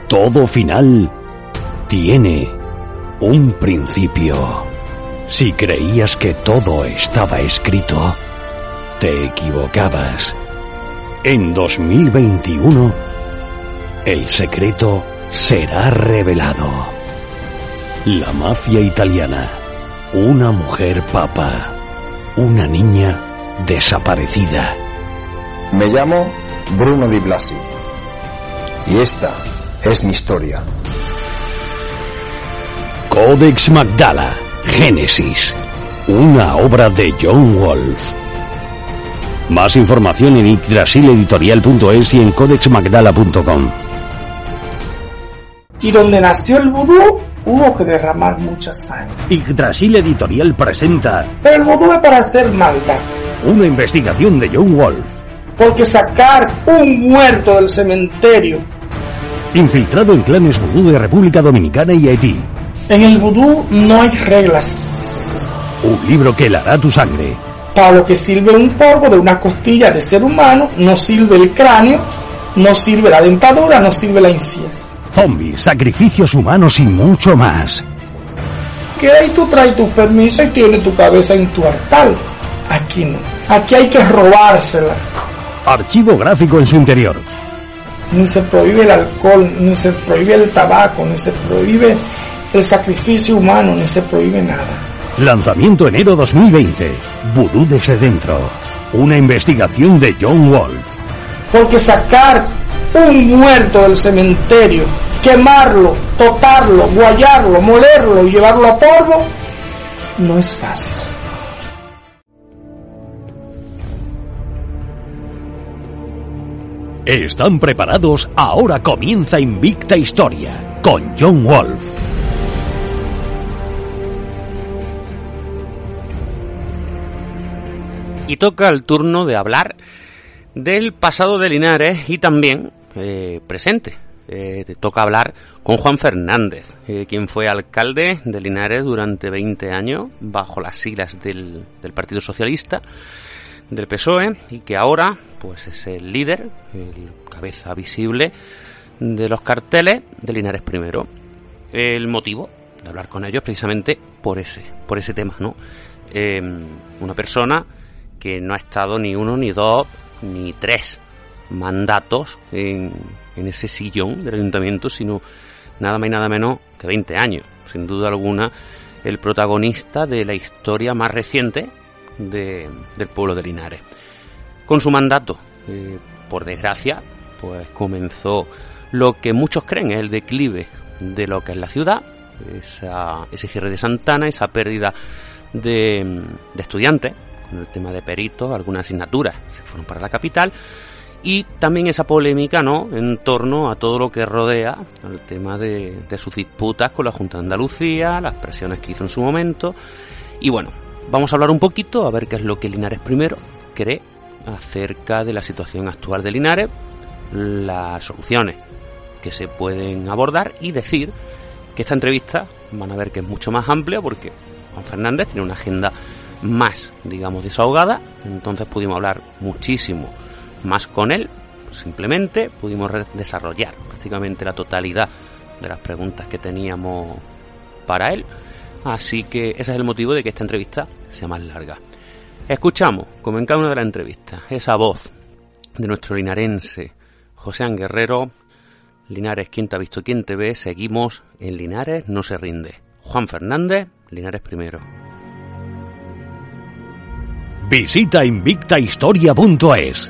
Todo final tiene un principio. Si creías que todo estaba escrito, te equivocabas. En 2021, el secreto será revelado. La mafia italiana, una mujer papa, una niña desaparecida. Me llamo Bruno Di Blasi y esta es mi historia. Codex Magdala, Génesis, una obra de John Wolfe. Más información en yggdrasileditorial.es y en codexmagdala.com. Y donde nació el vudú, hubo que derramar mucha sangre. Yggdrasil Editorial presenta Pero el vudú es para hacer maldad. una investigación de John Wolfe. Porque sacar un muerto del cementerio. Infiltrado en clanes vudú de República Dominicana y Haití. En el vudú no hay reglas. Un libro que helará tu sangre. Para lo que sirve un polvo de una costilla de ser humano, no sirve el cráneo, no sirve la dentadura, no sirve la encía. Zombies, sacrificios humanos y mucho más. Que ahí tú traes tus permisos y tienes tu cabeza en tu altar. Aquí no. Aquí hay que robársela. Archivo gráfico en su interior. Ni se prohíbe el alcohol, ni se prohíbe el tabaco, ni se prohíbe el sacrificio humano, ni se prohíbe nada. Lanzamiento enero 2020. Vudú desde dentro. Una investigación de John Wolfe. Porque sacar un muerto del cementerio, quemarlo, tocarlo, guayarlo, molerlo y llevarlo a polvo, no es fácil. ¿Están preparados? Ahora comienza Invicta Historia con John Wolfe. Y toca el turno de hablar del pasado de Linares y también presente. Toca hablar con Juan Fernández, quien fue alcalde de Linares durante 20 años bajo las siglas del Partido Socialista, del PSOE, y que ahora pues es el líder, el cabeza visible de los carteles de Linares Primero. El motivo de hablar con ellos precisamente por ese tema, ¿no? Una persona que no ha estado ni uno, ni dos, ni tres mandatos en ese sillón del ayuntamiento, sino nada más y nada menos que 20 años. Sin duda alguna, el protagonista de la historia más reciente del pueblo de Linares. Con su mandato, por desgracia, pues comenzó lo que muchos creen es el declive de lo que es la ciudad, ese cierre de Santana, esa pérdida de estudiantes, con el tema de peritos, algunas asignaturas se fueron para la capital, y también esa polémica, ¿no?, en torno a todo lo que rodea el tema de sus disputas con la Junta de Andalucía, las presiones que hizo en su momento. Y bueno, vamos a hablar un poquito, a ver qué es lo que Linares Primero cree acerca de la situación actual de Linares, las soluciones que se pueden abordar, y decir que esta entrevista van a ver que es mucho más amplia porque Juan Fernández tiene una agenda más, digamos, desahogada. Entonces pudimos hablar muchísimo más con él, simplemente pudimos desarrollar prácticamente la totalidad de las preguntas que teníamos para él. Así que ese es el motivo de que esta entrevista sea más larga. Escuchamos, como en cada una de las entrevistas, esa voz de nuestro linarense José An Guerrero. Linares, ¿quién te ha visto? ¿Quién te ve? Seguimos en Linares no se rinde. Juan Fernández, Linares Primero. Visita invictahistoria.es.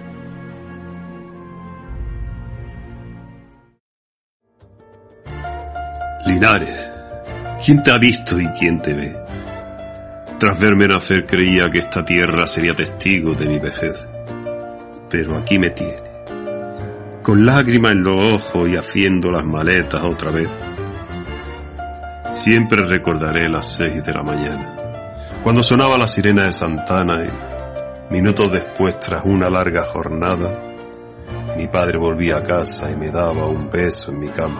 Linares, ¿quién te ha visto y quién te ve? Tras verme nacer creía que esta tierra sería testigo de mi vejez. Pero aquí me tiene, con lágrimas en los ojos y haciendo las maletas otra vez. Siempre recordaré las 6 de la mañana, cuando sonaba la sirena de Santana y, minutos después, tras una larga jornada, mi padre volvía a casa y me daba un beso en mi cama.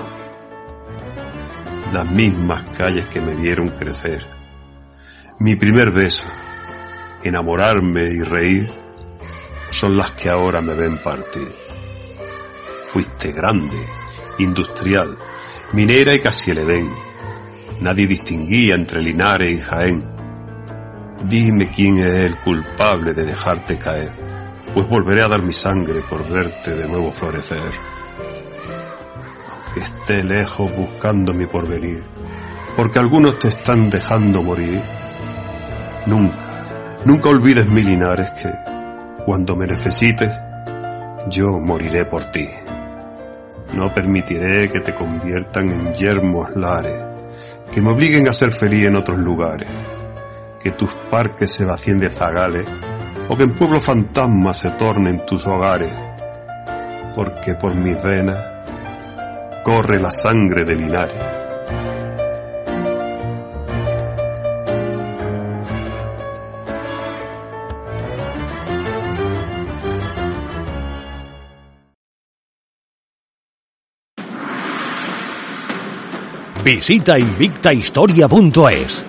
Las mismas calles que me vieron crecer, mi primer beso, enamorarme y reír, son las que ahora me ven partir. Fuiste grande industrial, minera y casi el Edén. Nadie distinguía entre Linares y Jaén. Dime quién es el culpable de dejarte caer, pues volveré a dar mi sangre por verte de nuevo florecer. Aunque esté lejos buscando mi porvenir, porque algunos te están dejando morir, nunca olvides, mi Linares, que cuando me necesites, yo moriré por ti. No permitiré que te conviertan en yermos lares, que me obliguen a ser feliz en otros lugares, que tus parques se vacíen de zagales, o que en pueblos fantasmas se tornen tus hogares, porque por mis venas corre la sangre de Linares. Visita invictahistoria.es.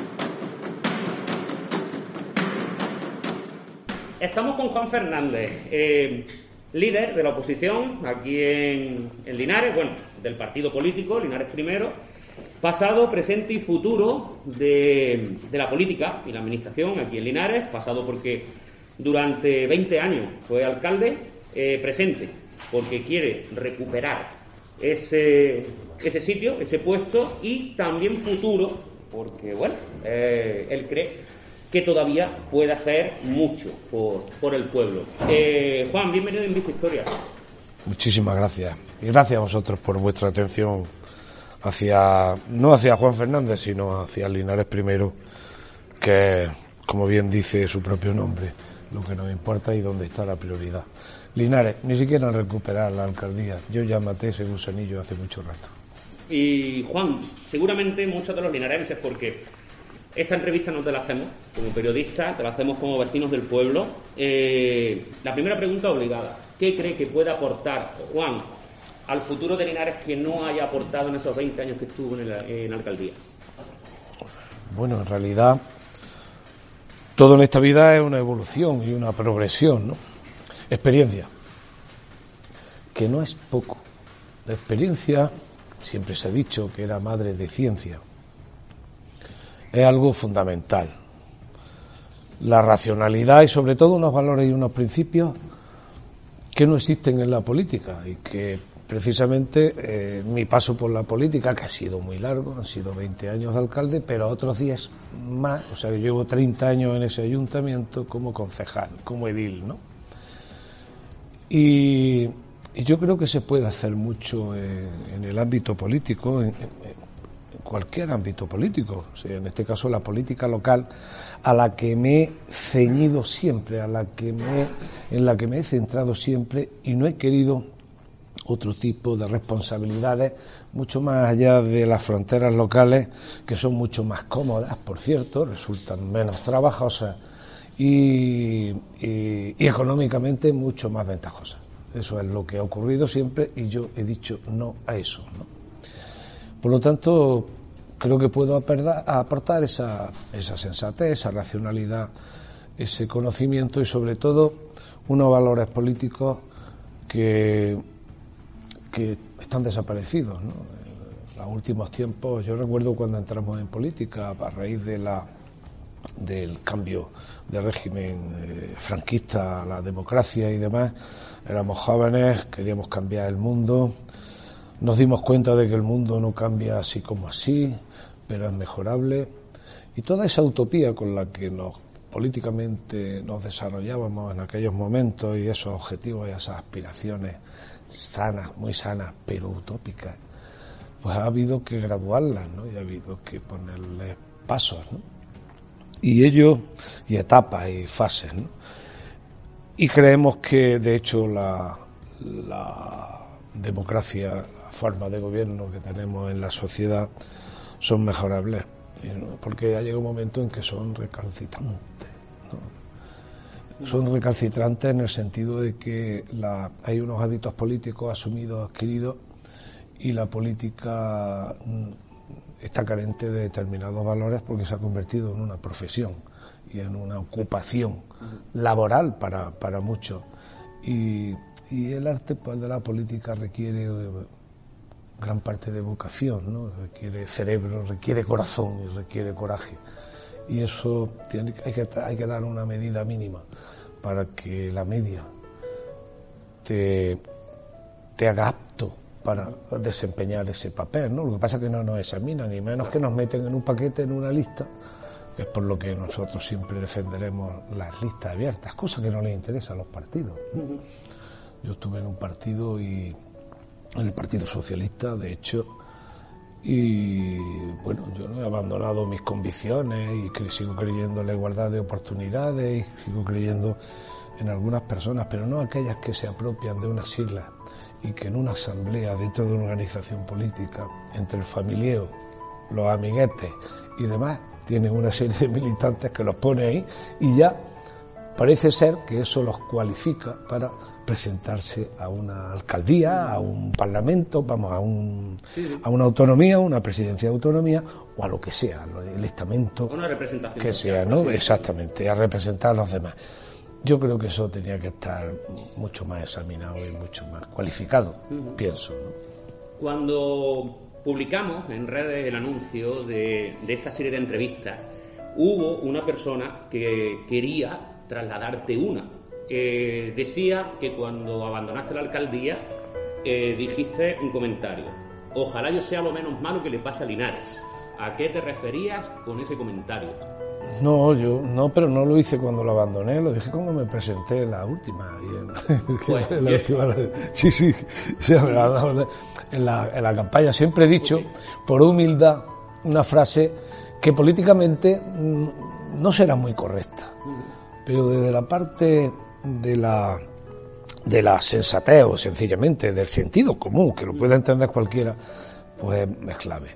Estamos con Juan Fernández, líder de la oposición aquí en Linares, bueno, del partido político Linares Primero, pasado, presente y futuro de la política y la administración aquí en Linares, pasado porque durante 20 años fue alcalde, presente porque quiere recuperar ese sitio, ese puesto, y también futuro porque, bueno, él cree que todavía puede hacer mucho por el pueblo. Juan, bienvenido a Invicta Historia. Muchísimas gracias. Y gracias a vosotros por vuestra atención no hacia Juan Fernández, sino hacia Linares Primero, que, como bien dice su propio nombre, lo que nos importa y dónde está la prioridad. Linares, ni siquiera recuperar la alcaldía. Yo ya maté ese gusanillo hace mucho rato. Y Juan, seguramente muchos de los linarenses, porque esta entrevista no te la hacemos como periodista, te la hacemos como vecinos del pueblo. La primera pregunta obligada: ¿qué cree que puede aportar Juan al futuro de Linares que no haya aportado en esos 20 años que estuvo en la alcaldía? Bueno, en realidad todo en esta vida es una evolución y una progresión, ¿no? Experiencia, que no es poco. La experiencia, siempre se ha dicho que era madre de ciencia, es algo fundamental. La racionalidad y sobre todo unos valores y unos principios que no existen en la política, y que precisamente mi paso por la política, que ha sido muy largo, han sido 20 años de alcalde, pero otros 10 más, o sea que llevo 30 años en ese ayuntamiento como concejal, como edil, ¿no? Y yo creo que se puede hacer mucho en el ámbito político, en cualquier ámbito político, o sea, en este caso la política local, a la que me he ceñido siempre, en la que me he centrado siempre, y no he querido otro tipo de responsabilidades mucho más allá de las fronteras locales, que son mucho más cómodas, por cierto, resultan menos trabajosas y económicamente mucho más ventajosas. Eso es lo que ha ocurrido siempre, y yo he dicho no a eso, ¿no? Por lo tanto, creo que puedo aportar esa sensatez, esa racionalidad, ese conocimiento y sobre todo unos valores políticos que están desaparecidos, ¿no? En los últimos tiempos, yo recuerdo cuando entramos en política a raíz del cambio de régimen franquista a la democracia y demás, éramos jóvenes, queríamos cambiar el mundo, nos dimos cuenta de que el mundo no cambia así como así, pero es mejorable, y toda esa utopía con la que políticamente nos desarrollábamos en aquellos momentos, y esos objetivos y esas aspiraciones sanas, muy sanas, pero utópicas, pues ha habido que graduarlas, ¿no? Y ha habido que ponerles pasos, ¿no? Y etapas y fases, ¿no? Y creemos que, de hecho, la democracia, la forma de gobierno que tenemos en la sociedad son mejorables, ¿no? Porque ha llegado un momento en que son recalcitrantes, ¿no? Son recalcitrantes en el sentido de que hay unos hábitos políticos asumidos, adquiridos, y la política está carente de determinados valores porque se ha convertido en una profesión y en una ocupación laboral para muchos, y el arte, pues, de la política requiere gran parte de vocación, ¿no? Requiere cerebro, requiere corazón y requiere coraje. Y eso hay que dar una medida mínima para que la media te haga apto para desempeñar ese papel, ¿no? Lo que pasa es que no nos examinan, ni menos que nos meten en un paquete, en una lista, que es por lo que nosotros siempre defenderemos las listas abiertas, cosas que no les interesan a los partidos. Yo estuve en un partido, en el Partido Socialista, de hecho, y bueno, yo no he abandonado mis convicciones y sigo creyendo en la igualdad de oportunidades y sigo creyendo en algunas personas, pero no aquellas que se apropian de unas siglas y que en una asamblea dentro de una organización política, entre el familieo, los amiguetes y demás, tienen una serie de militantes que los pone ahí y ya parece ser que eso los cualifica para presentarse a una alcaldía, a un parlamento, vamos, a una autonomía, una presidencia de autonomía o a lo que sea, el estamento una representación que sea, ¿no? Exactamente, a representar a los demás. Yo creo que eso tenía que estar mucho más examinado y mucho más cualificado, pienso, ¿no? Cuando publicamos en redes el anuncio de esta serie de entrevistas, hubo una persona que quería trasladarte una. Decía que cuando abandonaste la alcaldía dijiste un comentario: ojalá yo sea lo menos malo que le pase a Linares. ¿A qué te referías con ese comentario? No, pero no lo hice cuando lo abandoné, lo dije cuando me presenté en la última. En la campaña siempre he dicho, por humildad, una frase que políticamente no será muy correcta, pero desde la parte de la sensatez o sencillamente del sentido común, que lo puede entender cualquiera, pues es clave.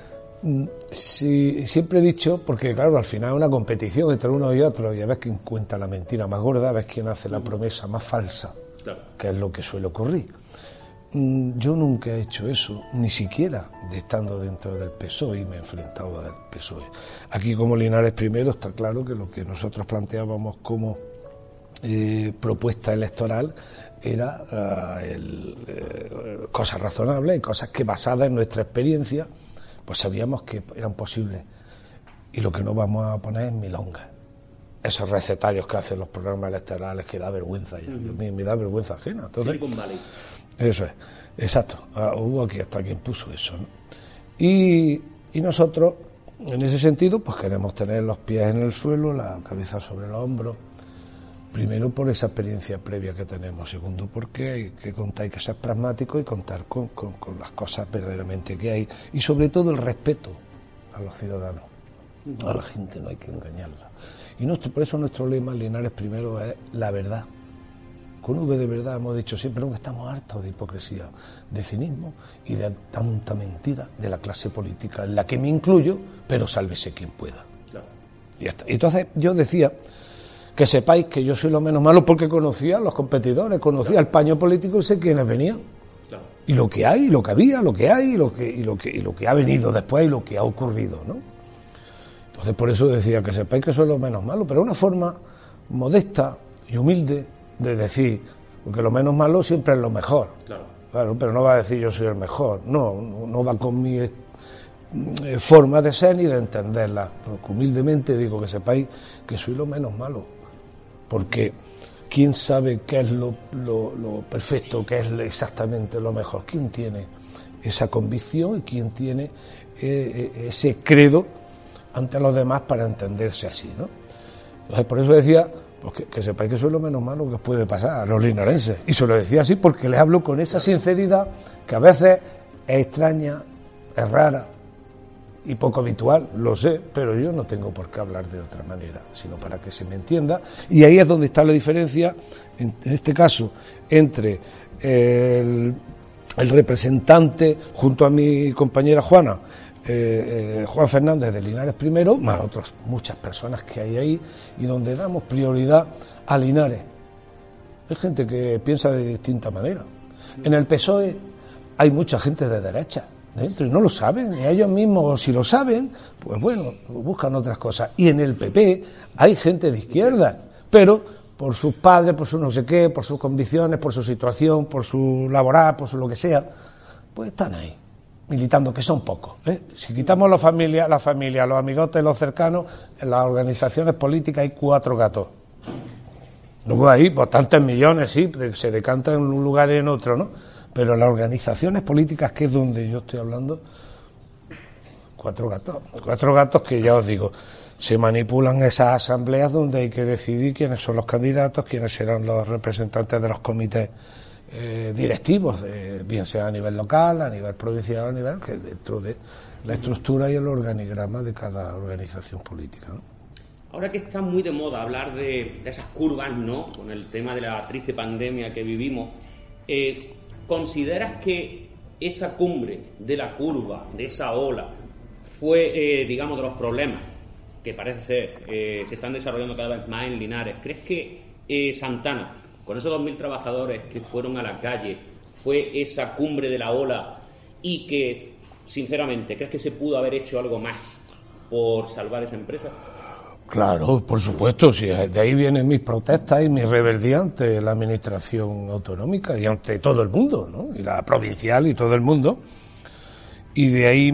Sí, siempre he dicho, porque claro, al final es una competición entre uno y otro, y a ver quién cuenta la mentira más gorda, a ver quién hace la promesa más falsa, claro, que es lo que suele ocurrir. Yo nunca he hecho eso, ni siquiera estando dentro del PSOE, y me he enfrentado al PSOE. Aquí, como Linares primero, está claro que lo que nosotros planteábamos como propuesta electoral era cosas razonables y cosas que, basadas en nuestra experiencia, pues sabíamos que eran posibles. Y lo que no vamos a poner es milongas. Esos recetarios que hacen los programas electorales, que da vergüenza ya. Me da vergüenza ajena. Entonces, eso es, exacto. Hubo aquí hasta quien puso eso, ¿no? Y nosotros, en ese sentido, pues queremos tener los pies en el suelo, la cabeza sobre los hombros. Primero, por esa experiencia previa que tenemos. Segundo, porque hay que contar, hay que ser pragmático y contar con las cosas verdaderamente que hay. Y sobre todo el respeto a los ciudadanos. A la gente no hay que engañarla. Y por eso nuestro lema, Linares primero, es la verdad. Con V de verdad hemos dicho siempre que estamos hartos de hipocresía, de cinismo y de tanta mentira de la clase política, en la que me incluyo, pero sálvese quien pueda. Claro. Y ya está. Y entonces yo decía que sepáis que yo soy lo menos malo porque conocía a los competidores, conocía el paño político y sé quiénes venían. Claro. Y lo que hay, lo que había, lo que hay, y lo que ha venido después y lo que ha ocurrido, ¿no? Entonces por eso decía que sepáis que soy lo menos malo, pero una forma modesta y humilde de decir, porque lo menos malo siempre es lo mejor. Claro, pero no va a decir yo soy el mejor, no va con mi forma de ser ni de entenderla, porque humildemente digo que sepáis que soy lo menos malo, porque quién sabe qué es lo perfecto, qué es exactamente lo mejor, quién tiene esa convicción y quién tiene ese credo ante los demás para entenderse así, ¿no? Entonces por eso decía, pues que sepáis que soy lo menos malo que os puede pasar a los linarenses, y se lo decía así porque les hablo con esa sinceridad que a veces es extraña, es rara y poco habitual, lo sé, pero yo no tengo por qué hablar de otra manera, sino para que se me entienda. Y ahí es donde está la diferencia, en este caso, entre el representante, junto a mi compañera Juana, Juan Fernández de Linares primero, más otras muchas personas que hay ahí, y donde damos prioridad a Linares. Hay gente que piensa de distinta manera. En el PSOE hay mucha gente de derecha dentro y no lo saben, y ellos mismos, si lo saben, pues bueno, buscan otras cosas. Y en el PP hay gente de izquierda, pero por sus padres, por su no sé qué, por sus convicciones, por su situación, por su laboral, por su lo que sea, pues están ahí. militando, que son pocos, ¿eh? Si quitamos la familia, los amigotes, los cercanos, en las organizaciones políticas hay 4 gatos. Luego hay bastantes millones, sí, se decantan en un lugar y en otro, ¿no? Pero las organizaciones políticas, que es donde yo estoy hablando, 4 gatos que ya os digo, se manipulan esas asambleas donde hay que decidir quiénes son los candidatos, quiénes serán los representantes de los comités directivos, bien sea a nivel local, a nivel provincial, a nivel que dentro de la estructura y el organigrama de cada organización política, ¿no? Ahora que está muy de moda hablar de esas curvas, ¿no?, con el tema de la triste pandemia que vivimos, ¿consideras que esa cumbre de la curva, de esa ola, fue, digamos, de los problemas que parece ser se están desarrollando cada vez más en Linares? ¿Crees que Santana, con esos 2.000 trabajadores que fueron a la calle, fue esa cumbre de la ola y que, sinceramente, crees que se pudo haber hecho algo más por salvar esa empresa? Claro, por supuesto, sí, de ahí vienen mis protestas y mi rebeldía ante la administración autonómica y ante todo el mundo, ¿no? Y la provincial y todo el mundo. Y de ahí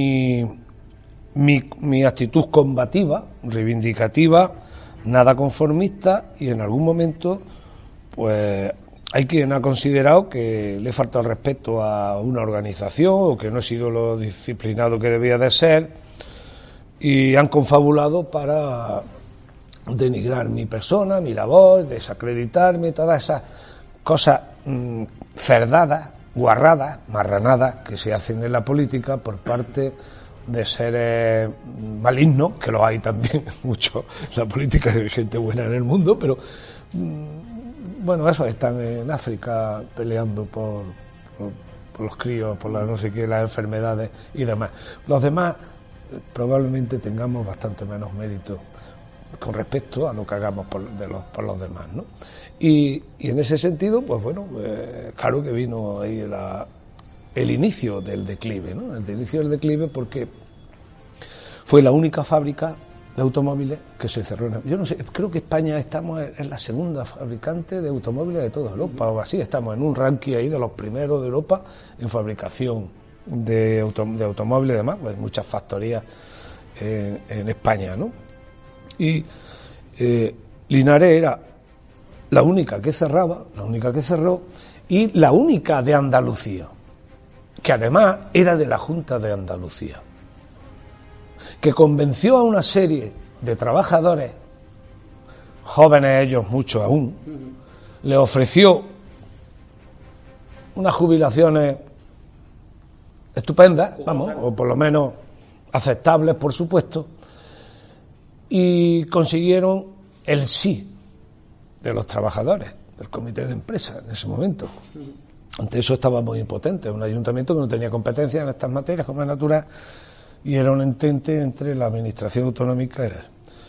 mi actitud combativa, reivindicativa, nada conformista, y en algún momento pues hay quien ha considerado que le he faltado el respeto a una organización o que no he sido lo disciplinado que debía de ser, y han confabulado para denigrar mi persona, mi labor, desacreditarme, todas esas cosas cerdadas, guarradas, marranadas que se hacen en la política por parte de seres malignos, que los hay también mucho. La política hay gente buena en el mundo, pero bueno, esos están en África peleando por los críos, por las no sé qué, las enfermedades y demás. Los demás probablemente tengamos bastante menos mérito con respecto a lo que hagamos por los demás, ¿no? Y en ese sentido, pues bueno, claro que vino ahí el inicio del declive, ¿no? El inicio del declive, porque fue la única fábrica de automóviles que se cerró. Yo no sé, creo que España es la segunda fabricante de automóviles de toda Europa, o así, estamos en un ranking ahí de los primeros de Europa en fabricación de automóviles y demás, pues muchas factorías en España, ¿no? Y Linares era la única que cerraba, la única que cerró, y la única de Andalucía, que además era de la Junta de Andalucía, que convenció a una serie de trabajadores, jóvenes ellos, muchos aún, le ofreció unas jubilaciones estupendas, vamos, o por lo menos aceptables, por supuesto, y consiguieron el sí de los trabajadores del comité de empresa en ese momento. Ante eso estaba muy impotente, un ayuntamiento que no tenía competencia en estas materias, como es natural, y era un entente entre la administración autonómica y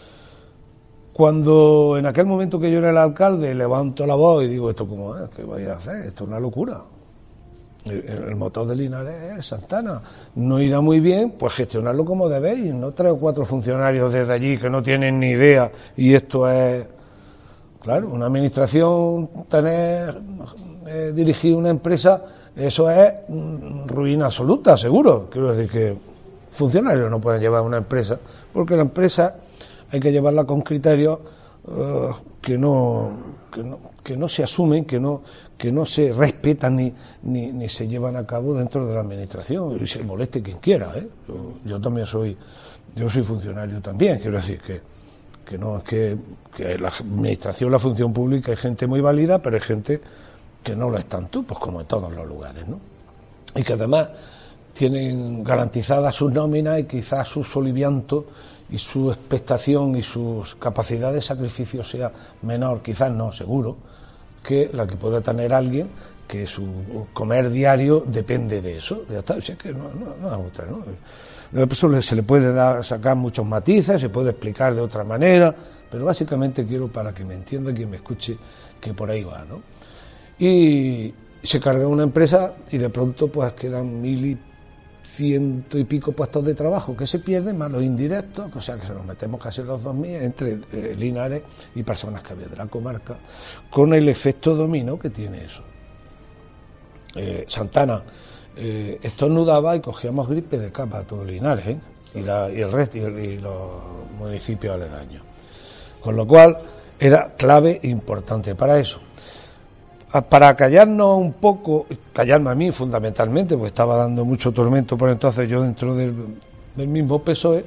Cuando en aquel momento que yo era el alcalde levanto la voz y digo, ¿esto cómo es? ¿Qué vais a hacer? Esto es una locura. El motor de Linares es Santana. No irá muy bien, pues gestionarlo como debéis, no 3 o 4 funcionarios desde allí que no tienen ni idea, y esto es, claro, una administración, dirigir una empresa, eso es ruina absoluta, seguro. Quiero decir que funcionarios no pueden llevar una empresa, porque la empresa hay que llevarla con criterios que no se asumen, que no se respetan ni se llevan a cabo dentro de la administración, y se moleste quien quiera, ¿eh? Yo también soy funcionario también, quiero decir que no es que la administración, la función pública, hay gente muy válida, pero hay gente que no lo es tanto, pues como en todos los lugares, ¿no? Y que además tienen garantizadas sus nóminas y quizás su solivianto y su expectación y sus capacidades de sacrificio sea menor, quizás no, seguro, que la que pueda tener alguien que su comer diario depende de eso. Ya está, si es que no es otra, ¿no? Eso se le puede sacar muchos matices, se puede explicar de otra manera, pero básicamente quiero, para que me entienda quien me escuche, que por ahí va, ¿no? Y se carga una empresa y de pronto pues quedan 1.100 y pico puestos de trabajo que se pierden, más los indirectos, o sea que se nos metemos casi los 2.000 entre Linares y personas que había de la comarca, con el efecto dominó que tiene eso. Santana estornudaba y cogíamos gripe de capa todo Linares, ¿eh? Y el resto y los municipios aledaños. Con lo cual era clave importante para eso. Para callarnos un poco, callarme a mí fundamentalmente, porque estaba dando mucho tormento por entonces yo dentro del mismo PSOE,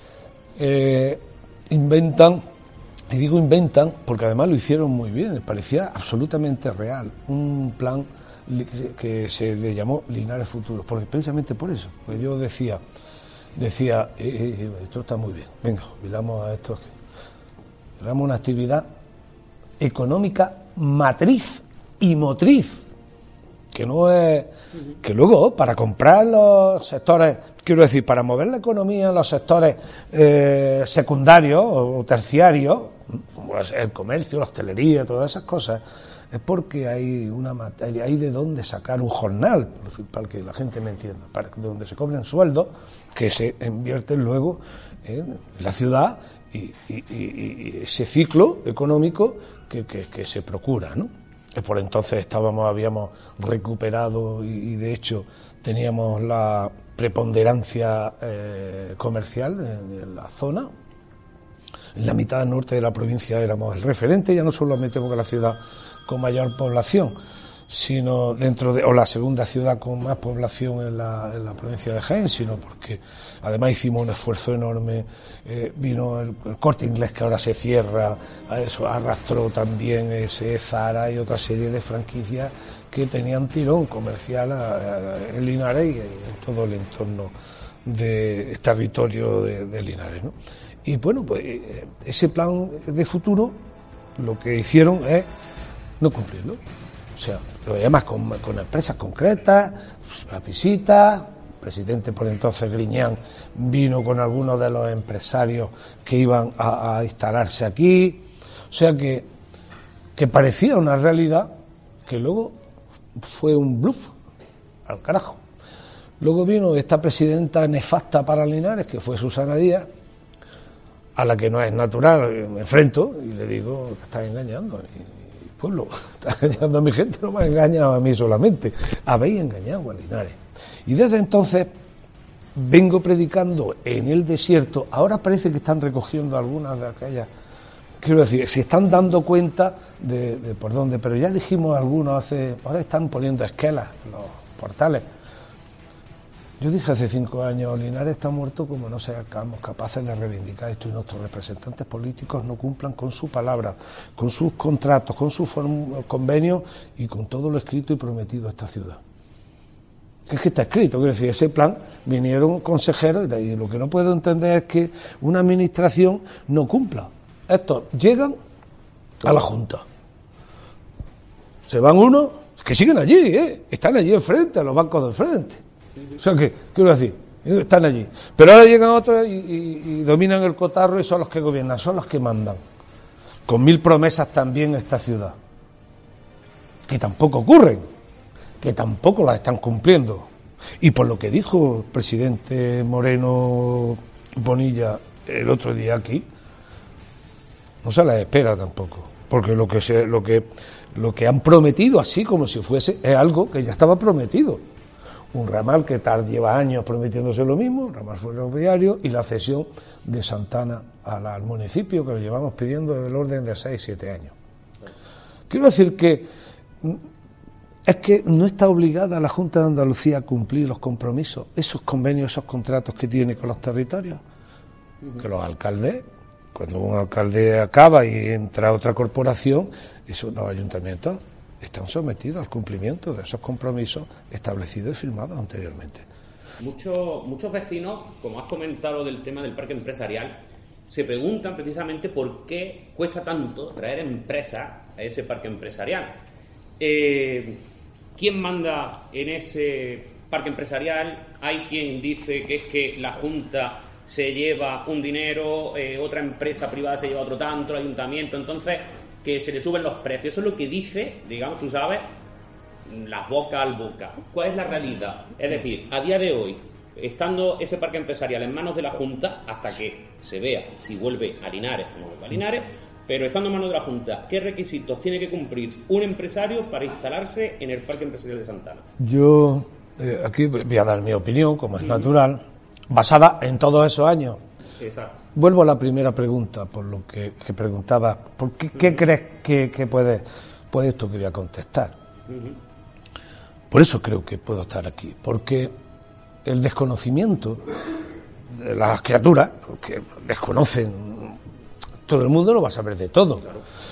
inventan, y digo inventan porque además lo hicieron muy bien, parecía absolutamente real, un plan que se le llamó Linares Futuro, porque precisamente por eso, porque yo decía esto está muy bien, venga, jubilamos a estos, hagamos una actividad económica matriz y motriz, que no es, que luego para comprar los sectores, quiero decir, para mover la economía en los sectores secundarios o terciarios, pues el comercio, la hostelería, todas esas cosas, es porque hay una materia, hay de dónde sacar un jornal, para que la gente me entienda, para donde se cobren sueldos que se invierten luego en la ciudad y ese ciclo económico que se procura, ¿no? Por entonces habíamos recuperado y de hecho teníamos la preponderancia comercial en la zona. En la mitad norte de la provincia éramos el referente, ya no solamente porque la ciudad con mayor población, sino o la segunda ciudad con más población en la provincia de Jaén, sino porque además hicimos un esfuerzo enorme, vino el Corte Inglés que ahora se cierra, a eso arrastró también ese Zara y otra serie de franquicias que tenían tirón comercial en Linares y en todo el entorno de territorio de Linares, ¿no? Y bueno, pues ese plan de futuro lo que hicieron es no cumplirlo. O sea, lo llamas con empresas concretas, las visitas, el presidente por entonces Griñán vino con algunos de los empresarios que iban a instalarse aquí, o sea que parecía una realidad que luego fue un bluff, al carajo. Luego vino esta presidenta nefasta para Linares, que fue Susana Díaz, a la que no es natural, me enfrento y le digo que estás engañando. Pueblo, está engañando a mi gente, no me ha engañado a mí solamente, habéis engañado a Linares. Y desde entonces vengo predicando en el desierto, ahora parece que están recogiendo algunas de aquellas, quiero decir, se están dando cuenta de por dónde, pero ya dijimos algunos ahora están poniendo esquelas en los portales. Yo dije hace 5 años, Linares está muerto como no seamos capaces de reivindicar esto y nuestros representantes políticos no cumplan con su palabra, con sus contratos, con sus convenios y con todo lo escrito y prometido a esta ciudad. Es que está escrito, quiero decir, ese plan, vinieron consejeros y lo que no puedo entender es que una administración no cumpla. Estos llegan a la Junta, se van unos que siguen allí, están allí enfrente, a los bancos del frente. O sea que, quiero decir, están allí. Pero ahora llegan otros y dominan el cotarro y son los que gobiernan, son los que mandan. Con 1000 promesas también esta ciudad. Que tampoco ocurren, que tampoco las están cumpliendo. Y por lo que dijo el presidente Moreno Bonilla el otro día aquí, no se las espera tampoco. Porque lo que han prometido, así como si fuese, es algo que ya estaba prometido. Un ramal que lleva años prometiéndose lo mismo, un ramal ferroviario, y la cesión de Santana al municipio, que lo llevamos pidiendo desde el orden de 6-7 años. Quiero decir que es que no está obligada la Junta de Andalucía a cumplir los compromisos, esos convenios, esos contratos que tiene con los territorios. Que los alcaldes, cuando un alcalde acaba y entra otra corporación, los ayuntamientos están sometidos al cumplimiento de esos compromisos establecidos y firmados anteriormente. Muchos vecinos, como has comentado del tema del parque empresarial, se preguntan precisamente por qué cuesta tanto traer empresas a ese parque empresarial. ¿Quién manda en ese parque empresarial? Hay quien dice que es que la Junta se lleva un dinero, otra empresa privada se lleva otro tanto, el ayuntamiento, entonces que se le suben los precios. Eso es lo que dice, digamos, tú sabes, las bocas al boca. ¿Cuál es la realidad? Es decir, a día de hoy, estando ese parque empresarial en manos de la Junta, hasta que se vea si vuelve a Linares o no vuelve a Linares, pero estando en manos de la Junta, ¿qué requisitos tiene que cumplir un empresario para instalarse en el parque empresarial de Santana? Yo aquí voy a dar mi opinión, como es natural, basada en todos esos años. Exacto. Vuelvo a la primera pregunta, por lo que preguntaba, ¿por qué crees que puede? Pues esto que voy a contestar. Por eso creo que puedo estar aquí, porque el desconocimiento de las criaturas, porque desconocen, todo el mundo no va a saber de todo.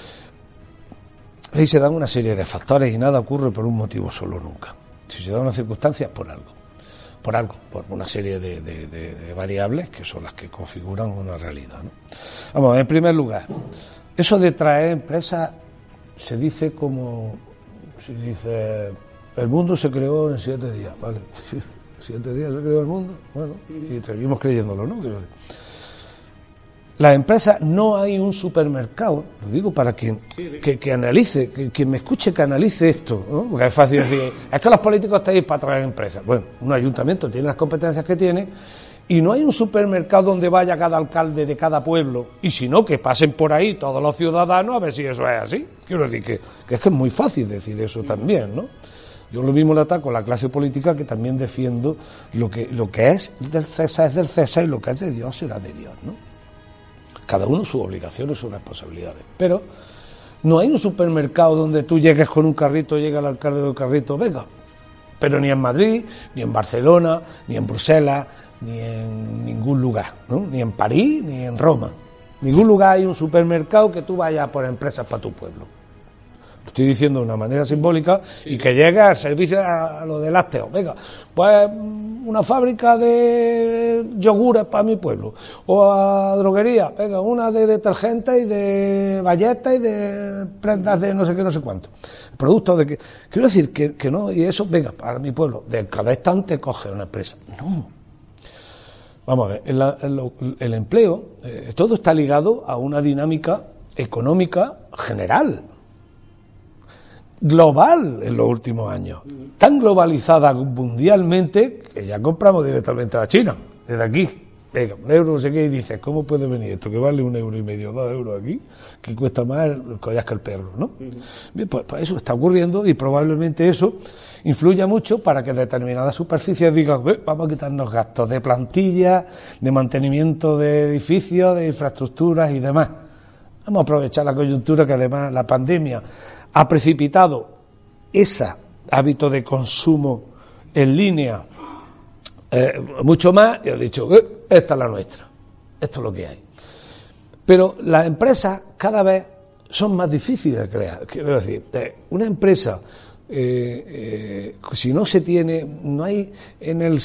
Ahí se dan una serie de factores y nada ocurre por un motivo solo nunca. Si se dan unas circunstancias, por una serie de variables que son las que configuran una realidad, ¿no? Vamos, en primer lugar, eso de traer empresas se dice el mundo se creó en 7 días, ¿vale? 7 días se creó el mundo, bueno, y seguimos creyéndolo, ¿no? Las empresas, no hay un supermercado, lo digo para que analice, quien me escuche que analice esto, ¿no? Porque es fácil decir, es que los políticos estáis para traer empresas. Bueno, un ayuntamiento tiene las competencias que tiene y no hay un supermercado donde vaya cada alcalde de cada pueblo, y si no, que pasen por ahí todos los ciudadanos a ver si eso es así. Quiero decir que es muy fácil decir eso también, ¿no? Yo lo mismo le ataco a la clase política, que también defiendo lo que es del César es del César y lo que es de Dios será de Dios, ¿no? Cada uno sus obligaciones, sus responsabilidades. Pero no hay un supermercado donde tú llegues con un carrito, llega el alcalde del carrito, venga. Pero ni en Madrid, ni en Barcelona, ni en Bruselas, ni en ningún lugar, ¿no? Ni en París, ni en Roma. En ningún lugar hay un supermercado que tú vayas por empresas para tu pueblo. Lo estoy diciendo de una manera simbólica, y que llegue al servicio a lo de lácteos. Venga, pues una fábrica de yogures para mi pueblo, o a droguería, venga, una de detergentes y de bayetas y de prendas de no sé qué, no sé cuánto. Productos de que, quiero decir que no, y eso, venga, para mi pueblo, de cada estante coge una empresa. No. Vamos a ver, el empleo, todo está ligado a una dinámica económica general, global en los últimos años, tan globalizada mundialmente que ya compramos directamente a China, desde aquí. Venga, un euro, no sé qué, y dices, ¿cómo puede venir esto? Que vale 1,5 €, 2 euros aquí, que cuesta más el collar que el perro, ¿no? Bien, pues eso está ocurriendo, y probablemente eso influya mucho para que determinadas superficies digan, vamos a quitarnos gastos de plantilla, de mantenimiento de edificios, de infraestructuras y demás. Vamos a aprovechar la coyuntura, que además la pandemia ha precipitado ese hábito de consumo en línea mucho más, y ha dicho, esta es la nuestra, esto es lo que hay. Pero las empresas cada vez son más difíciles de crear. Quiero decir, una empresa, si no se tiene, no hay en el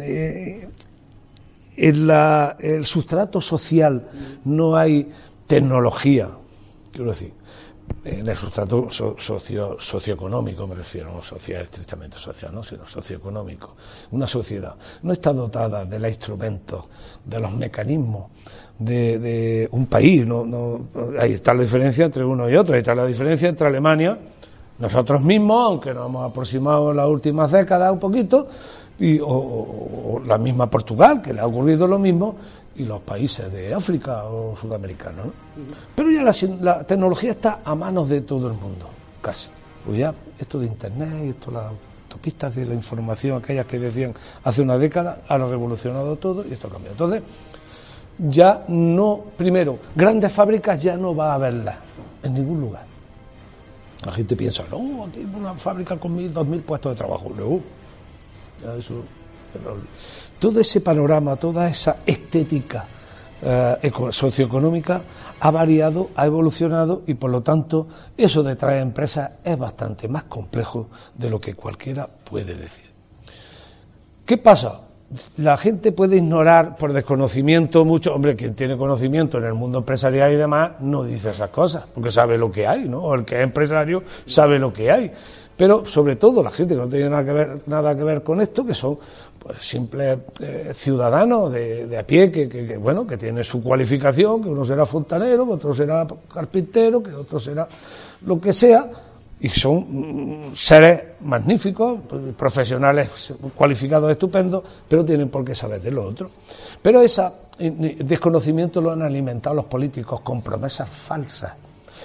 sustrato social, no hay tecnología, quiero decir, en el sustrato socioeconómico me refiero, no social estrictamente social, ¿no? Sino socioeconómico. Una sociedad no está dotada de los instrumentos, de los mecanismos de un país. Ahí está la diferencia entre uno y otro. Ahí está la diferencia entre Alemania, nosotros mismos, aunque nos hemos aproximado en las últimas décadas un poquito, o la misma Portugal, que le ha ocurrido lo mismo, y los países de África o sudamericanos, ¿no? Pero ya la tecnología está a manos de todo el mundo, casi. Pues ya esto de internet, esto, las autopistas de la información, aquellas que decían hace una década, han revolucionado todo y esto ha cambiado. Entonces, ya no, primero, grandes fábricas ya no va a haberlas en ningún lugar. La gente piensa, no, aquí hay una fábrica con 1.000, 2.000 puestos de trabajo. No, ya eso. Todo ese panorama, toda esa estética socioeconómica ha variado, ha evolucionado, y por lo tanto eso de traer empresas es bastante más complejo de lo que cualquiera puede decir. ¿Qué pasa? La gente puede ignorar por desconocimiento mucho. Hombre, quien tiene conocimiento en el mundo empresarial y demás no dice esas cosas, porque sabe lo que hay, ¿no? O el que es empresario sabe lo que hay. Pero sobre todo la gente que no tiene nada que ver con esto, que son pues simples ciudadanos de a pie, que bueno, que tienen su cualificación, que uno será fontanero, que otro será carpintero, que otro será lo que sea, y son seres magníficos, profesionales cualificados estupendos, pero tienen por qué saber de lo otro. Pero ese desconocimiento lo han alimentado los políticos con promesas falsas,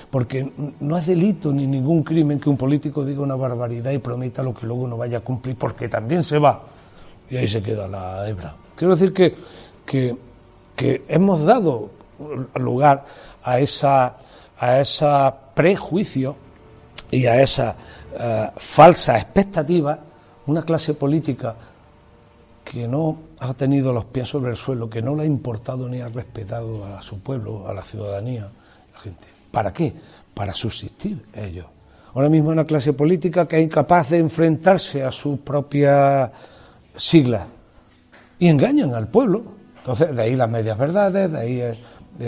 porque no es delito ni ningún crimen que un político diga una barbaridad y prometa lo que luego no vaya a cumplir, porque también se va y ahí se queda la hebra. Quiero decir que hemos dado lugar a esa prejuicio y a esa falsa expectativa, una clase política que no ha tenido los pies sobre el suelo, que no le ha importado ni ha respetado a su pueblo, a la ciudadanía, a la gente. ¿Para qué? Para subsistir ellos. Ahora mismo una clase política que es incapaz de enfrentarse a sus propias siglas y engañan al pueblo. Entonces, de ahí las medias verdades, de ahí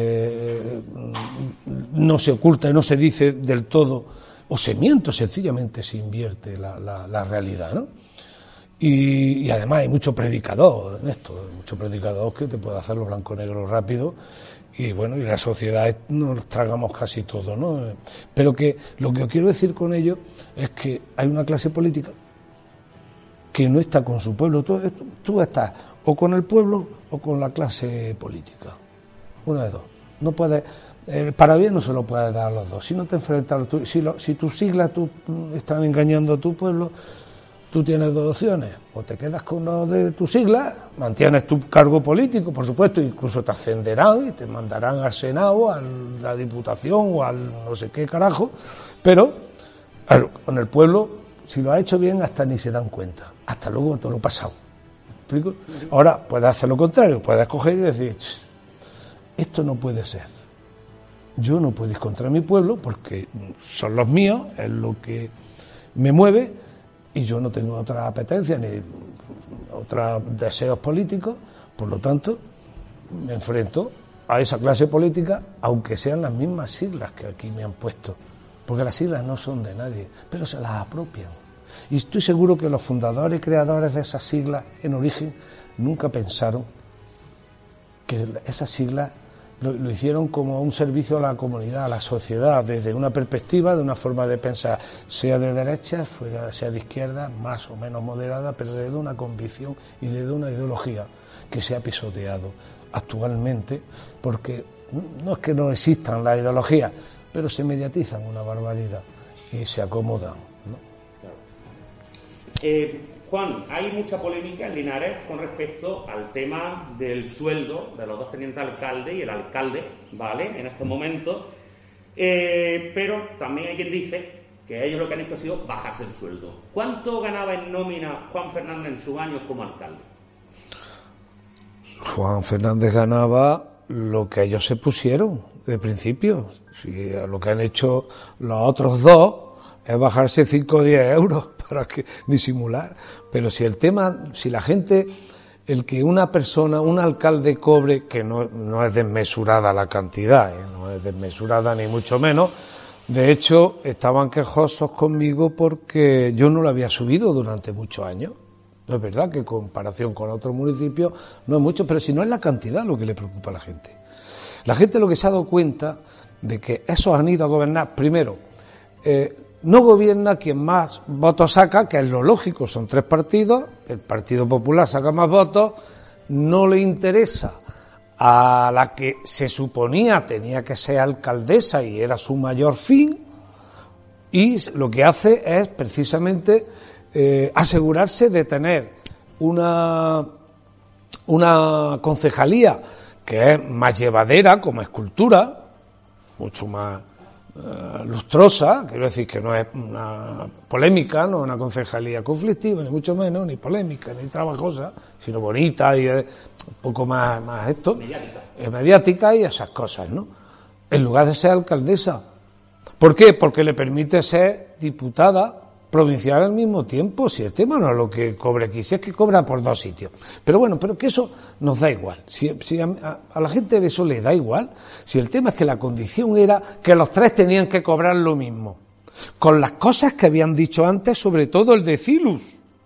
no se oculta y no se dice del todo, o se miente, sencillamente se invierte la realidad, ¿no? Y además hay mucho predicador en esto, mucho predicador que te puede hacer lo blanco-negro rápido, y bueno, y la sociedad nos tragamos casi todo, ¿no? Pero que lo que quiero decir con ello es que hay una clase política que no está con su pueblo. Tú estás o con el pueblo o con la clase política, una de dos. No puedes, para bien no se lo puedes dar a los dos. Si no te enfrentas, si tus siglas están engañando a tu pueblo, tú tienes dos opciones: o te quedas con uno de tus siglas, mantienes tu cargo político, por supuesto, incluso te ascenderán y te mandarán al Senado, a la Diputación o al no sé qué carajo, pero con el pueblo, si lo ha hecho bien, hasta ni se dan cuenta, hasta luego todo lo pasado. ¿Me explico? Ahora puedes hacer lo contrario, puedes coger y decir: esto no puede ser, yo no puedo ir contra mi pueblo porque son los míos, es lo que me mueve, y yo no tengo otra apetencia ni otros deseos políticos, por lo tanto me enfrento a esa clase política, aunque sean las mismas siglas que aquí me han puesto, porque las siglas no son de nadie, pero se las apropian. Y estoy seguro que los fundadores y creadores de esas siglas en origen nunca pensaron que esas siglas lo hicieron como un servicio a la comunidad, a la sociedad, desde una perspectiva, de una forma de pensar, sea de derecha, sea de izquierda, más o menos moderada, pero desde una convicción y desde una ideología que se ha pisoteado actualmente, porque no es que no existan las ideologías, pero se mediatizan una barbaridad y se acomodan, ¿no? Juan, hay mucha polémica en Linares con respecto al tema del sueldo de los dos tenientes alcaldes y el alcalde, ¿vale?, en este momento, pero también hay quien dice que ellos lo que han hecho ha sido bajarse el sueldo. ¿Cuánto ganaba en nómina Juan Fernández en sus años como alcalde? Juan Fernández ganaba lo que ellos se pusieron de principio. Si lo que han hecho los otros dos es bajarse 5 o 10 euros para disimular. Pero si la gente, el que una persona, un alcalde cobre, que no es desmesurada la cantidad, no es desmesurada ni mucho menos, de hecho estaban quejosos conmigo porque yo no lo había subido durante muchos años. No es verdad que en comparación con otros municipios no es mucho, pero si no es la cantidad lo que le preocupa a la gente. La gente lo que se ha dado cuenta de que esos han ido a gobernar, primero, no gobierna quien más votos saca, que es lo lógico, son 3 partidos, el Partido Popular saca más votos, no le interesa a la que se suponía tenía que ser alcaldesa y era su mayor fin, y lo que hace es precisamente asegurarse de tener una concejalía que es más llevadera como escultura, mucho más lustrosa, quiero decir que no es una polémica, no es una concejalía conflictiva, ni mucho menos, ni polémica, ni trabajosa, sino bonita y un poco más mediática y esas cosas, ¿no? En lugar de ser alcaldesa. ¿Por qué? Porque le permite ser diputada provincial al mismo tiempo. Si el tema no es lo que cobre aquí, si es que cobra por 2 sitios. Pero bueno, pero que eso nos da igual. Si a la gente de eso le da igual, si el tema es que la condición era que los 3 tenían que cobrar lo mismo, con las cosas que habían dicho antes, sobre todo el de Cilus.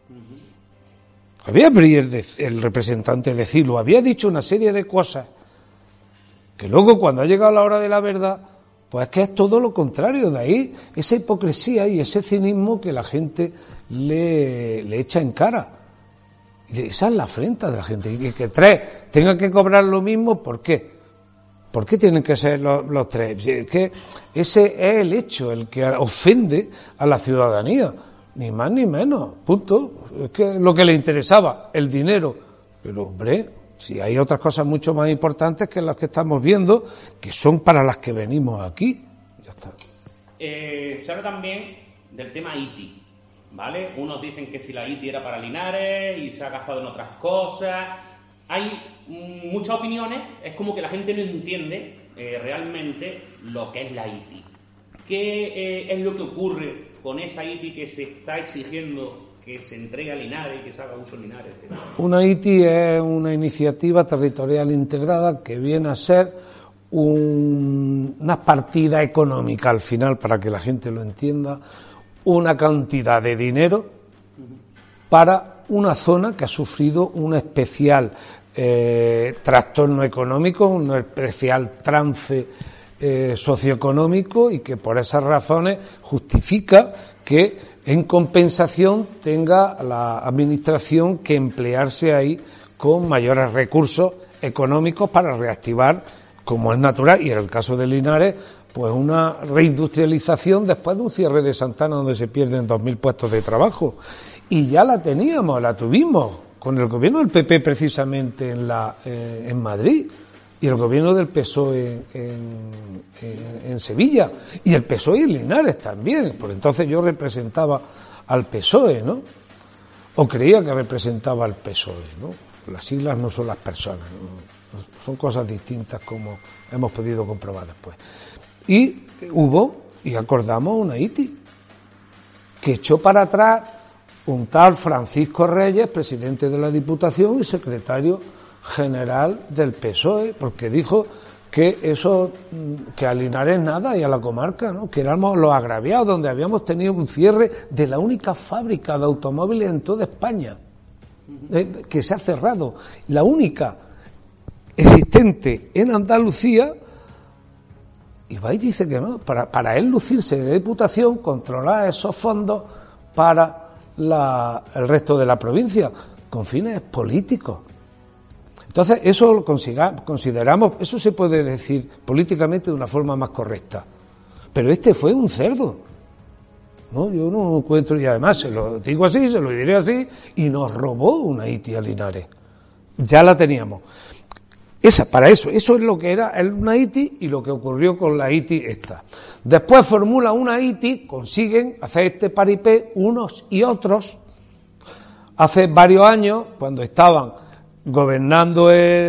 El representante de Cilus había dicho una serie de cosas que luego, cuando ha llegado la hora de la verdad, pues es que es todo lo contrario. De ahí esa hipocresía y ese cinismo que la gente le echa en cara. Esa es la afrenta de la gente. Y que 3 tengan que cobrar lo mismo, ¿por qué? ¿Por qué tienen que ser los tres? Es que ese es el hecho, el que ofende a la ciudadanía, ni más ni menos, punto. Es que lo que le interesaba, el dinero. Pero, hombre, si hay otras cosas mucho más importantes que las que estamos viendo, que son para las que venimos aquí. Ya está. Se habla también del tema ITI, ¿vale? Unos dicen que si la ITI era para Linares y se ha gastado en otras cosas. Hay muchas opiniones, es como que la gente no entiende realmente lo que es la ITI. ¿Qué es lo que ocurre con esa ITI que se está exigiendo que se entregue a Linares y que se haga uso en Linares, etcétera? Una ITI es una iniciativa territorial integrada que viene a ser una partida económica al final, para que la gente lo entienda, una cantidad de dinero para una zona que ha sufrido un especial trastorno económico, un especial trance socioeconómico, y que por esas razones justifica que en compensación tenga la administración que emplearse ahí con mayores recursos económicos para reactivar, como es natural, y en el caso de Linares, pues una reindustrialización después de un cierre de Santana donde se pierden 2.000 puestos de trabajo. Y ya la tuvimos con el gobierno del PP precisamente en Madrid, y el gobierno del PSOE en Sevilla, y el PSOE en Linares también. Por entonces yo representaba al PSOE, ¿no? O creía que representaba al PSOE, ¿no? Las siglas no son las personas, ¿no? Son cosas distintas, como hemos podido comprobar después. Y acordamos una ITI que echó para atrás un tal Francisco Reyes, presidente de la Diputación y secretario general del PSOE, porque dijo que eso, que a Linares nada y a la comarca, ¿no? Que éramos los agraviados, donde habíamos tenido un cierre de la única fábrica de automóviles en toda España, que se ha cerrado, la única existente en Andalucía. Y va y dice que no, para él lucirse de Diputación, controlar esos fondos para el resto de la provincia, con fines políticos. Entonces, eso lo consideramos, eso se puede decir políticamente de una forma más correcta. Pero este fue un cerdo, ¿no? Yo no encuentro, y además se lo digo así, se lo diré así, y nos robó una ITI a Linares. Ya la teníamos. Eso es lo que era una ITI y lo que ocurrió con la ITI esta. Después formula una ITI, consiguen hacer este paripé unos y otros. Hace varios años, cuando estaban gobernando